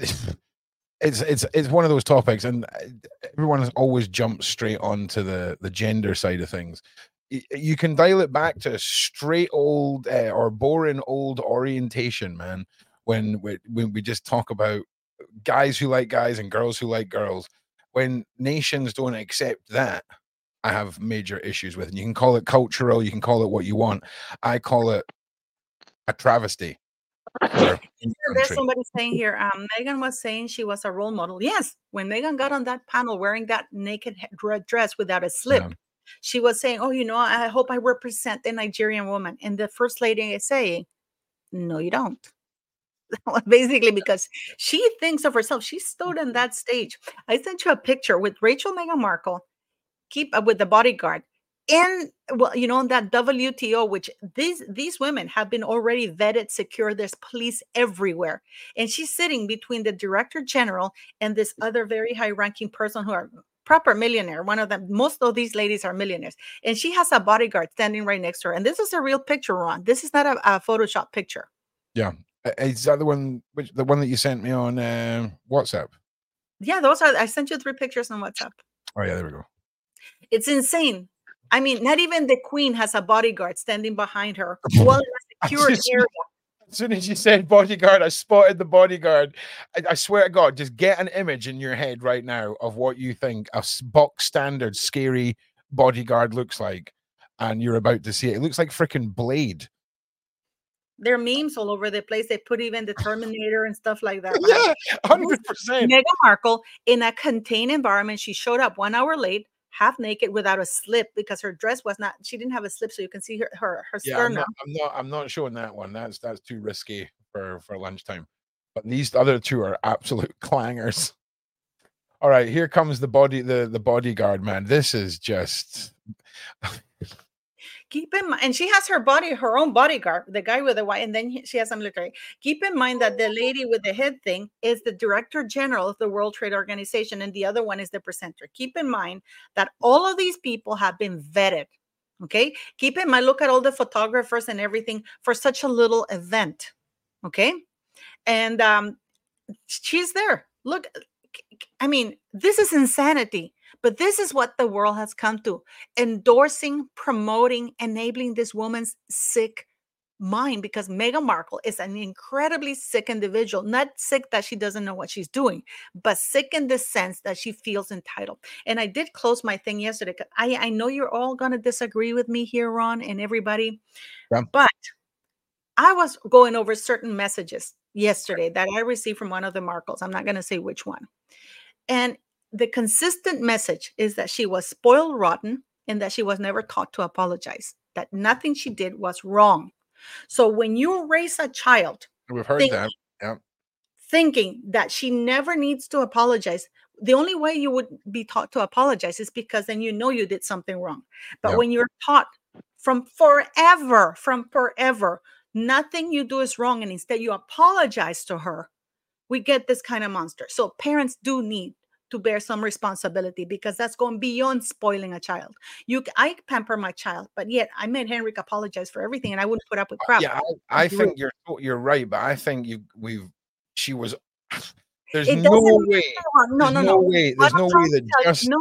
it's one of those topics, and everyone has always jumped straight onto the gender side of things. You can dial it back to straight old or boring old orientation, man. When we just talk about guys who like guys and girls who like girls, when nations don't accept that, I have major issues with. And you can call it cultural, you can call it what you want. I call it a travesty. There's somebody saying here, Meghan was saying she was a role model. Yes, when Meghan got on that panel wearing that naked dress without a slip, she was saying, oh, I hope I represent the Nigerian woman. And the first lady is saying, no, you don't. Basically, because she thinks of herself. She stood on that stage. I sent you a picture with Rachel Meghan Markle, with the bodyguard. In that WTO, which these women have been already vetted, secure. There's police everywhere, and she's sitting between the director general and this other very high-ranking person who are proper millionaire. One of them, most of these ladies are millionaires, and she has a bodyguard standing right next to her. And this is a real picture, Ron. This is not a Photoshop picture. Yeah, is that the one that you sent me on WhatsApp? Yeah, I sent you 3 pictures on WhatsApp. Oh yeah, there we go. It's insane. I mean, not even the queen has a bodyguard standing behind her. Well, in a secured area. As soon as you said bodyguard, I spotted the bodyguard. I swear to God, just get an image in your head right now of what you think a box standard scary bodyguard looks like, and you're about to see it. It looks like freaking Blade. There are memes all over the place. They put even the Terminator and stuff like that. Yeah, 100%. Meghan Markle, in a contained environment, she showed up 1 hour late, half naked without a slip, because her dress was not, she didn't have a slip, so you can see her sternum. I'm not showing that one. That's too risky for lunchtime. But these other two are absolute clangers. All right, here comes the bodyguard, man. This is just keep in mind, and she has her own bodyguard, the guy with the white, and then she has some military. Keep in mind that the lady with the head thing is the director general of the World Trade Organization, and the other one is the presenter. Keep in mind that all of these people have been vetted. Okay, keep in mind, look at all the photographers and everything for such a little event. Okay, and she's there. Look, I mean, this is insanity. But this is what the world has come to: endorsing, promoting, enabling this woman's sick mind, because Meghan Markle is an incredibly sick individual. Not sick that she doesn't know what she's doing, but sick in the sense that she feels entitled. And I did close my thing yesterday. I know you're all going to disagree with me here, Ron, and everybody. Yeah. But I was going over certain messages yesterday that I received from one of the Markles. I'm not going to say which one. And the consistent message is that she was spoiled rotten and that she was never taught to apologize. that nothing she did was wrong. So when you raise a child, we've heard that. Yeah. Thinking that she never needs to apologize, the only way you would be taught to apologize is because then you know you did something wrong. But when you're taught from forever, nothing you do is wrong, and instead you apologize to her, we get this kind of monster. So parents do need to bear some responsibility, because that's going beyond spoiling a child. I pamper my child, but yet I made Henrik apologize for everything, and I wouldn't put up with crap. Yeah, I think you're right, but I think she was. There's no way. No way. There's no way that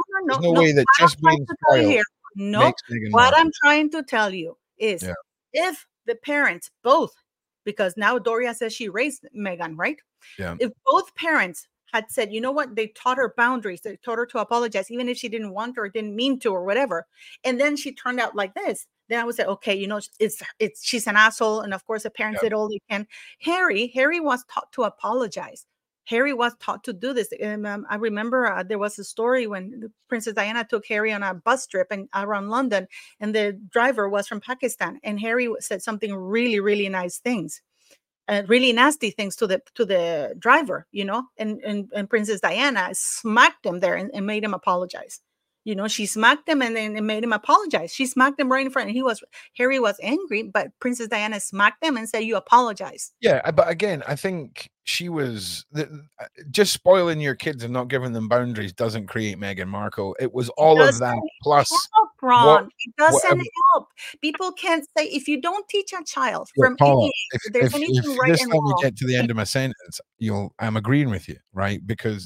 just being spoiled makes Meghan What Markle. I'm trying to tell you is, if the parents both, because now Doria says she raised Meghan, right? Yeah. If both parents had said, you know what, they taught her boundaries, they taught her to apologize, even if she didn't want to or didn't mean to or whatever, and then she turned out like this, then I would say, okay, you know, she's an asshole, and of course the parents did all they can. Harry was taught to apologize. Harry was taught to do this. I remember there was a story when Princess Diana took Harry on a bus trip around London, and the driver was from Pakistan, and Harry said something really, really nice things, really nasty things to the driver, you know, and Princess Diana smacked him there and made him apologize. You know, she smacked him and then made him apologize. She smacked him right in front. And Harry was angry, but Princess Diana smacked him and said, you apologize. Yeah, but again, I think she was just spoiling your kids and not giving them boundaries doesn't create Meghan Markle. It was all of that plus. Ron. It doesn't help. People can't say, if you don't teach a child from any age, there's anything right and wrong. If you get to the end of my sentence, I'm agreeing with you, right? Because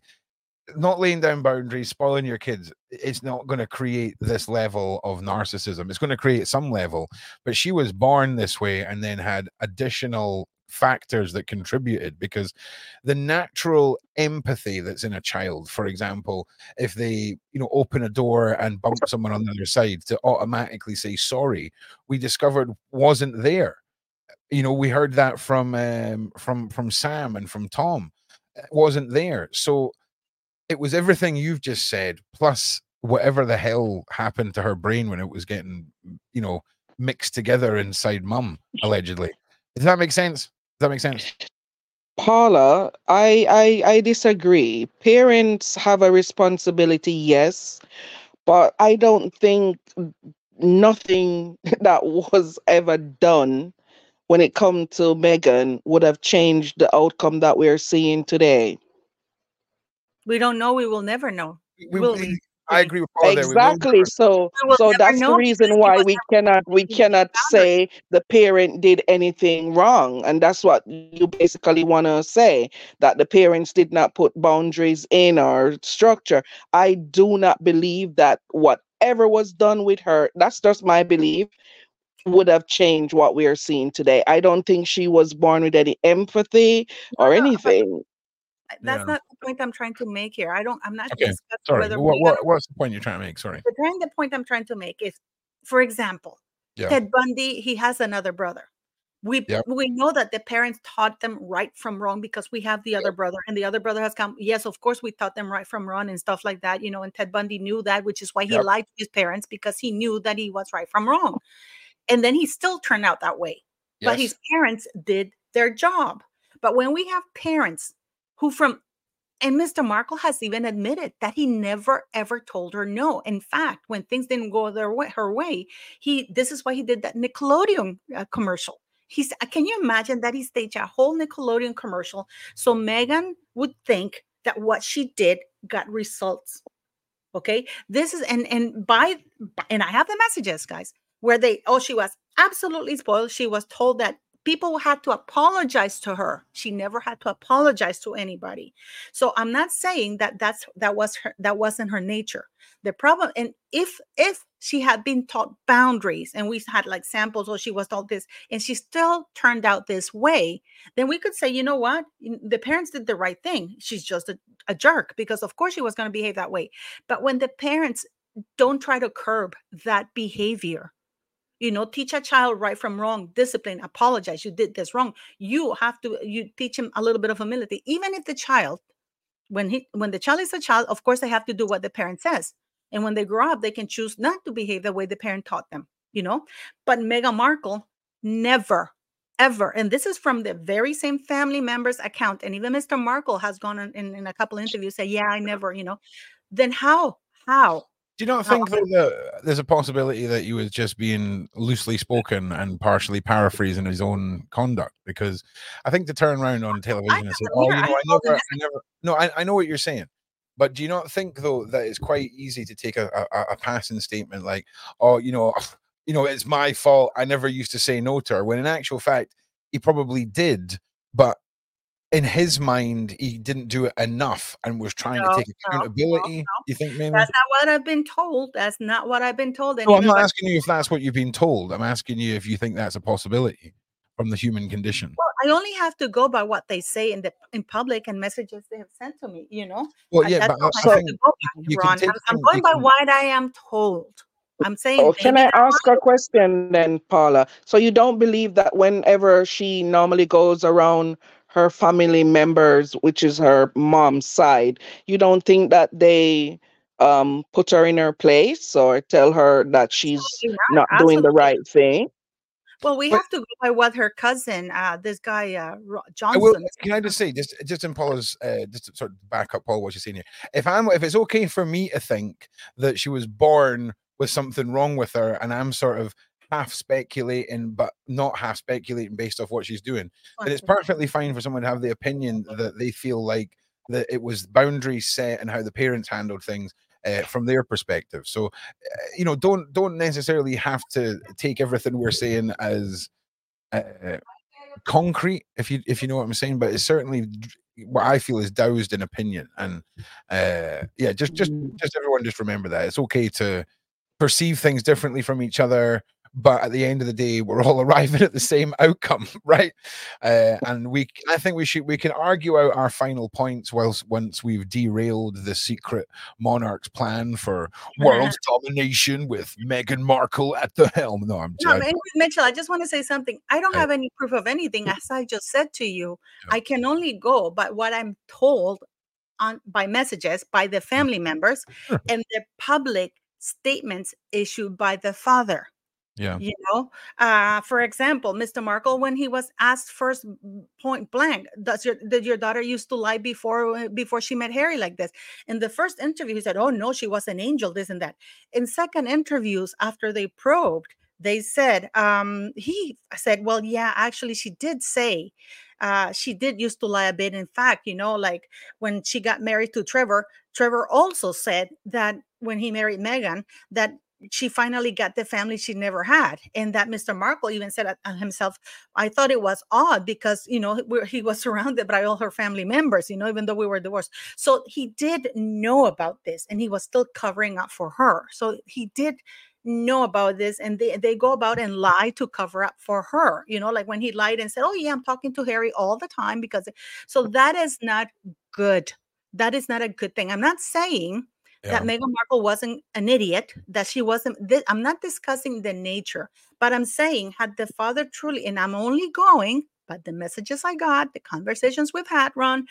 not laying down boundaries, spoiling your kids, it's not going to create this level of narcissism. It's going to create some level, but she was born this way and then had additional factors that contributed, because the natural empathy that's in a child, for example, if they open a door and bump someone on the other side, to automatically say sorry, we discovered wasn't there. We heard that from Sam and from Tom. It wasn't there. So it was everything you've just said, plus whatever the hell happened to her brain when it was getting, mixed together inside mum, allegedly. Does that make sense? Paula, I disagree. Parents have a responsibility, yes, but I don't think nothing that was ever done when it comes to Meghan would have changed the outcome that we're seeing today. We don't know. We will never know. I agree with Paula. Exactly. So that's the reason why we cannot say the parent did anything wrong, and that's what you basically want to say, that the parents did not put boundaries in our structure. I do not believe that whatever was done with her, that's just my belief, would have changed what we are seeing today. I don't think she was born with any empathy or anything. That's not the point I'm trying to make here. I'm not discussing whether what's the point you're trying to make? Sorry. The point I'm trying to make is, for example, Ted Bundy, he has another brother. We know that the parents taught them right from wrong because we have the other brother, and the other brother has come. Yes, of course, we taught them right from wrong and stuff like that, and Ted Bundy knew that, which is why he lied to his parents, because he knew that he was right from wrong. And then he still turned out that way. Yes. But his parents did their job. But when we have parents and Mr. Markle has even admitted that he never ever told her no. In fact, when things didn't go her way, this is why he did that Nickelodeon commercial. Can you imagine that he staged a whole Nickelodeon commercial so Meghan would think that what she did got results? Okay, this is and I have the messages, guys, where she was absolutely spoiled. She was told that people had to apologize to her. She never had to apologize to anybody. So I'm not saying that wasn't her nature. The problem, and if she had been taught boundaries, and we had like samples, or she was taught this, and she still turned out this way, then we could say, you know what, the parents did the right thing. She's just a jerk, because of course she was going to behave that way. But when the parents don't try to curb that behavior, teach a child right from wrong, discipline, apologize. You did this wrong. You teach him a little bit of humility. Even if the child, when the child is a child, of course they have to do what the parent says. And when they grow up, they can choose not to behave the way the parent taught them. But Meghan Markle never, ever, and this is from the very same family member's account, and even Mr. Markle has gone in a couple interviews, say, yeah, I never, then how? Do you not think that there's a possibility that he was just being loosely spoken and partially paraphrasing his own conduct? Because I think to turn around on television and say, "Oh, I know what you're saying," but do you not think though that it's quite easy to take a passing statement like, "Oh, it's my fault. I never used to say no to her," when in actual fact he probably did, but in his mind, he didn't do it enough and was trying to take accountability. No. You think maybe? That's not what I've been told. That's not what I've been told. No, I'm not asking you if that's what you've been told. I'm asking you if you think that's a possibility from the human condition. Well, I only have to go by what they say in public and messages they have sent to me, Well, yeah, but I'm going by what I am told. I'm saying. Can I ask a question then, Paula? So you don't believe that whenever she normally goes around her family members, which is her mom's side, you don't think that they put her in her place or tell her that she's not doing the right thing? Well, we have to go by what her cousin, this guy Johnson. Can I just say, just in Paula's, just to sort of back up Paul, what you're saying here. If it's okay for me to think that she was born with something wrong with her, and I'm sort of half speculating, but not half speculating based off what she's doing, then it's perfectly fine for someone to have the opinion that they feel like that it was boundaries set and how the parents handled things from their perspective. So, don't necessarily have to take everything we're saying as concrete, if you know what I'm saying. But it's certainly what I feel is doused in opinion, and just everyone just remember that it's okay to perceive things differently from each other, but at the end of the day, we're all arriving at the same outcome, right? And I think we can argue out our final points once we've derailed the secret monarch's plan for world domination with Meghan Markle at the helm. No, I'm joking. Mitchell, I just want to say something. I don't have any proof of anything, as I just said to you. Yeah. I can only go by what I'm told by messages by the family members and the public statements issued by the father. Yeah. For example, Mr. Markle, when he was asked first point blank, did your daughter used to lie before she met Harry like this? In the first interview, he said, "Oh no, she was an angel, this and that." In second interviews, after they probed, they said, he said, "Well, yeah, actually, she did say she did used to lie a bit. In fact, like when she got married to Trevor also said that when he married Meghan, that she finally got the family she never had." And that Mr. Markle even said himself, "I thought it was odd because, he was surrounded by all her family members, even though we were divorced." So he did know about this and he was still covering up for her. So he did know about this, and they go about and lie to cover up for her, like when he lied and said, "Oh yeah, I'm talking to Harry all the time," so that is not good. That is not a good thing. I'm not saying that Meghan Markle wasn't an idiot, that she wasn't. I'm not discussing the nature, but I'm saying, had the father truly, and I'm only going by the messages I got, the conversations we've had, Ron,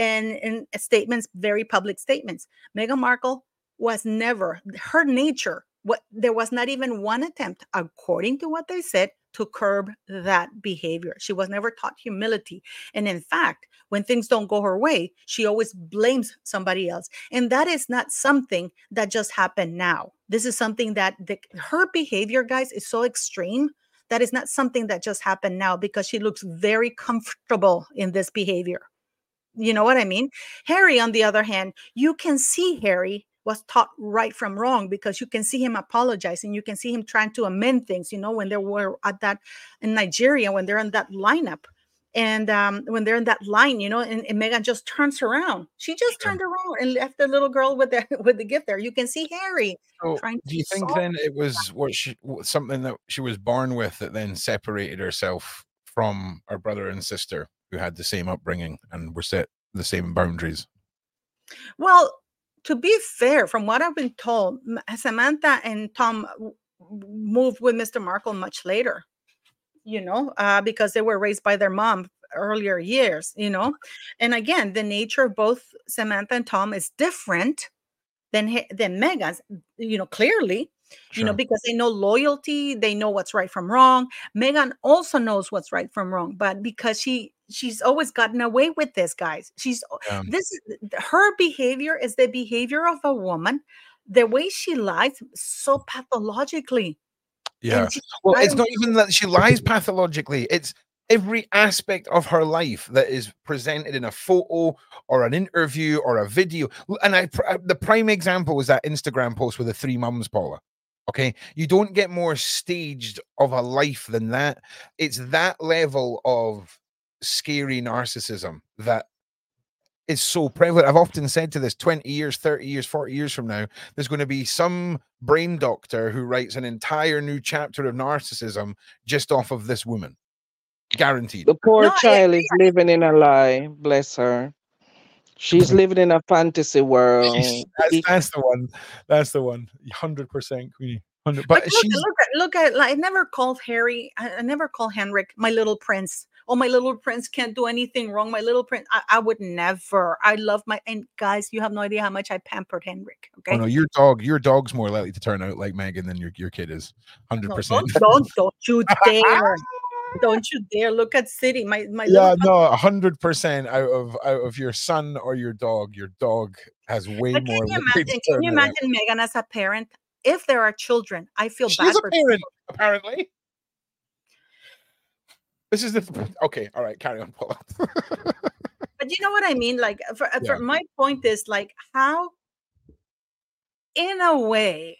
and statements, very public statements. Meghan Markle was never, her nature, there was not even one attempt, according to what they said, to curb that behavior. She was never taught humility. And in fact, when things don't go her way, she always blames somebody else. And that is not something that just happened now. This is something that her behavior, guys, is so extreme. That is not something that just happened now, because she looks very comfortable in this behavior. You know what I mean? Harry, on the other hand, you can see Harry was taught right from wrong, because you can see him apologizing. You can see him trying to amend things, when they were at that in Nigeria, when they're in that lineup. And when they're in that line, and Meghan just turns around. She just turned around and left the little girl with the gift there. You can see Harry. So do you think then it was something that she was born with that then separated herself from her brother and sister who had the same upbringing and were set the same boundaries? Well, to be fair, from what I've been told, Samantha and Tom moved with Mr. Markle much later, because they were raised by their mom earlier years, And again, the nature of both Samantha and Tom is different than Meghan's, clearly. you know, because they know loyalty, they know what's right from wrong. Meghan also knows what's right from wrong, but because she's always gotten away with this, guys. This is her behavior is the behavior of a woman. The way she lies so pathologically. Yeah. Well, it's not even that she lies pathologically. It's every aspect of her life that is presented in a photo or an interview or a video. And the prime example was that Instagram post with the 3 mums, Paula. Okay. You don't get more staged of a life than that. It's that level of scary narcissism that is so prevalent. I've often said to this 20 years, 30 years, 40 years from now, there's going to be some brain doctor who writes an entire new chapter of narcissism just off of this woman. Guaranteed. The poor child is living in a lie. Bless her. She's living in a fantasy world. That's the one. That's the one. 100%, Queenie. But look at like, I never called Harry. I never call Henrik my little prince. Oh, my little prince can't do anything wrong. My little prince. I would never. I love and guys, you have no idea how much I pampered Henrik. Okay. Oh no, your dog's more likely to turn out like Meghan than your kid is. 100%. Don't you dare. Don't you dare look at City. My yeah, no, 100% out of your son or your dog has way more. Can you imagine Meghan as a parent? If there are children, I feel bad for parent, apparently. This is okay. All right, carry on, Paula. But you know what I mean? Like, for my point is like how, in a way,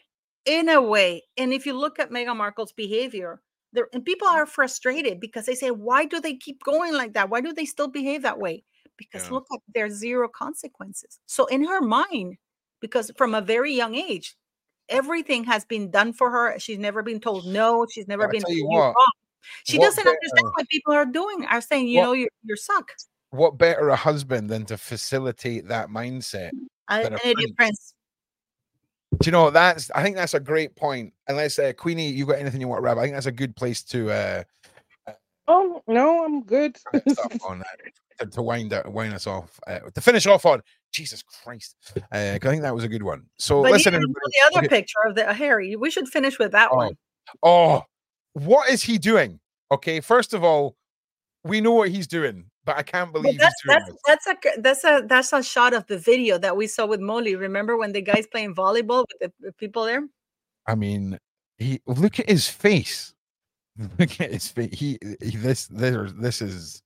and if you look at Meghan Markle's behavior, and people are frustrated because they say, why do they keep going like that? Why do they still behave that way? Because look at there's 0 consequences. So in her mind, because from a very young age, everything has been done for her. She's never been told no. She's never been told wrong. She doesn't understand what people are doing. Are saying, you suck. What better a husband than to facilitate that mindset? An idiot prince. Do you know I think that's a great point. Unless Queenie, you got anything you want to wrap? I think that's a good place to. Oh no, I'm good. On that, to wind us off, to finish off on. Jesus Christ! I think that was a good one. So but listen, the other picture of the Harry. We should finish with that one. Oh, what is he doing? Okay, first of all, we know what he's doing, but I can't believe that's a shot of the video that we saw with Molly. Remember when the guy's playing volleyball with the people there? I mean, look at his face. Look at his face. This is.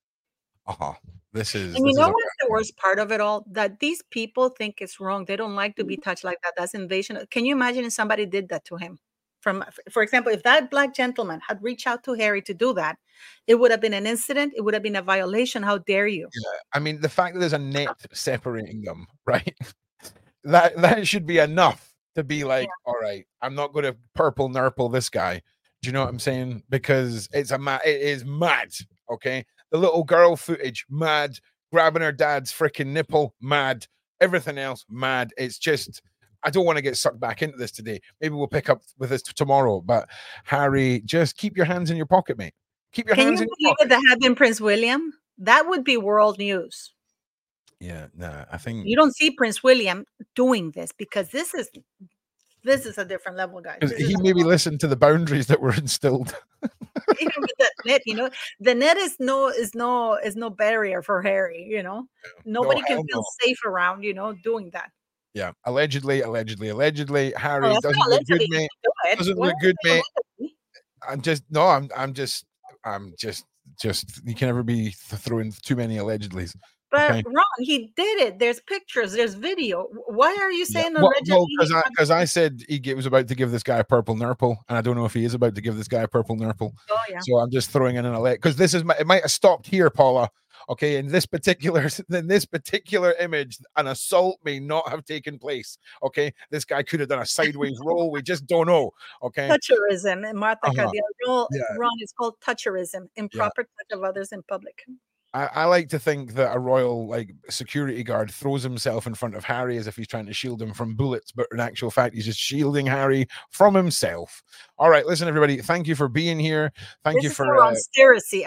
And you know what's the worst part of it all? That these people think it's wrong. They don't like to be touched like that. That's invasion. Can you imagine if somebody did that to him? For example, if that black gentleman had reached out to Harry to do that, it would have been an incident. It would have been a violation. How dare you? Yeah. I mean, the fact that there's a net separating them, right? that should be enough to be like, all right, I'm not going to purple nurple this guy. Do you know what I'm saying? Because it is mad. Okay. The little girl footage, mad. Grabbing her dad's freaking nipple, mad. Everything else, mad. It's just, I don't want to get sucked back into this today. Maybe we'll pick up with this tomorrow. But Harry, just keep your hands in your pocket, mate. Keep your hands in your pocket. Can you believe that had been Prince William? That would be world news. Yeah, I think you don't see Prince William doing this because this is a different level, guys. He maybe listened to the boundaries that were instilled. Even with that net, the net is no barrier for Harry. Nobody can feel safe around, doing that. Yeah, allegedly. Harry doesn't look good, mate. Doesn't look good, mate. I'm just. You can never be throwing too many allegedlys. But okay. Ron, he did it. There's pictures. There's video. Why are you saying allegedly? Well, because I said he was about to give this guy a purple nurple, and I don't know if he is about to give this guy a purple nurple. Oh yeah. So I'm just throwing in an alert because it might have stopped here, Paula. Okay, in this particular image, an assault may not have taken place. Okay, this guy could have done a sideways roll. We just don't know. Okay, toucherism, and Martha Ron is called toucherism, improper touch of others in public. I like to think that a royal security guard throws himself in front of Harry as if he's trying to shield him from bullets, but in actual fact, he's just shielding Harry from himself. All right, listen, everybody. Thank you for being here. Thank you for a Ronspiracy.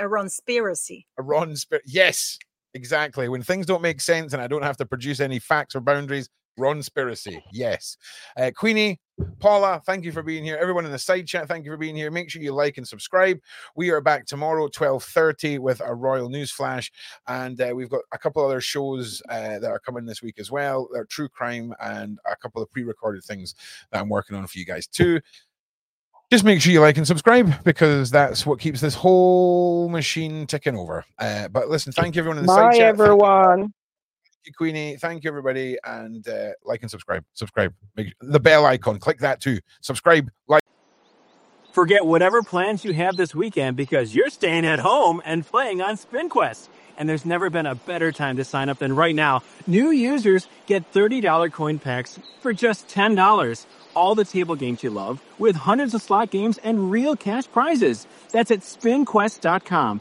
Yes, exactly. When things don't make sense and I don't have to produce any facts or boundaries, Ronspiracy. Yes. Queenie, Paula, thank you for being here. Everyone in the side chat, thank you for being here. Make sure you like and subscribe. We are back tomorrow, 12:30, with a Royal News Flash. And we've got a couple other shows that are coming this week as well. They're true crime and a couple of pre-recorded things that I'm working on for you guys too. Just make sure you like and subscribe, because that's what keeps this whole machine ticking over. But listen, thank you everyone in the side chat. Bye, everyone. Thank you, Queenie. Thank you, everybody. And like and subscribe. Make the bell icon. Click that too. Subscribe. Like. Forget whatever plans you have this weekend, because you're staying at home and playing on SpinQuest. And there's never been a better time to sign up than right now. New users get $30 coin packs for just $10. All the table games you love, with hundreds of slot games and real cash prizes. That's at SpinQuest.com.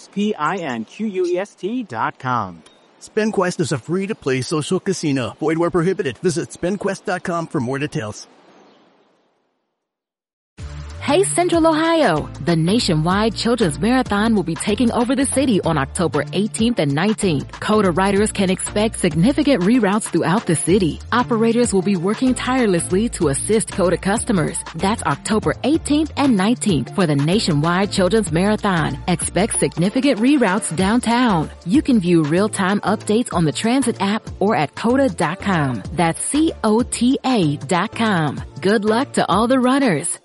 SpinQuest.com. SpinQuest is a free-to-play social casino. Void where prohibited. Visit SpinQuest.com for more details. Hey Central Ohio! The nationwide Children's Marathon will be taking over the city on October 18th and 19th. CODA riders can expect significant reroutes throughout the city. Operators will be working tirelessly to assist CODA customers. That's October 18th and 19th for the nationwide Children's Marathon. Expect significant reroutes downtown. You can view real-time updates on the transit app or at CODA.com. That's COTA.com. Good luck to all the runners.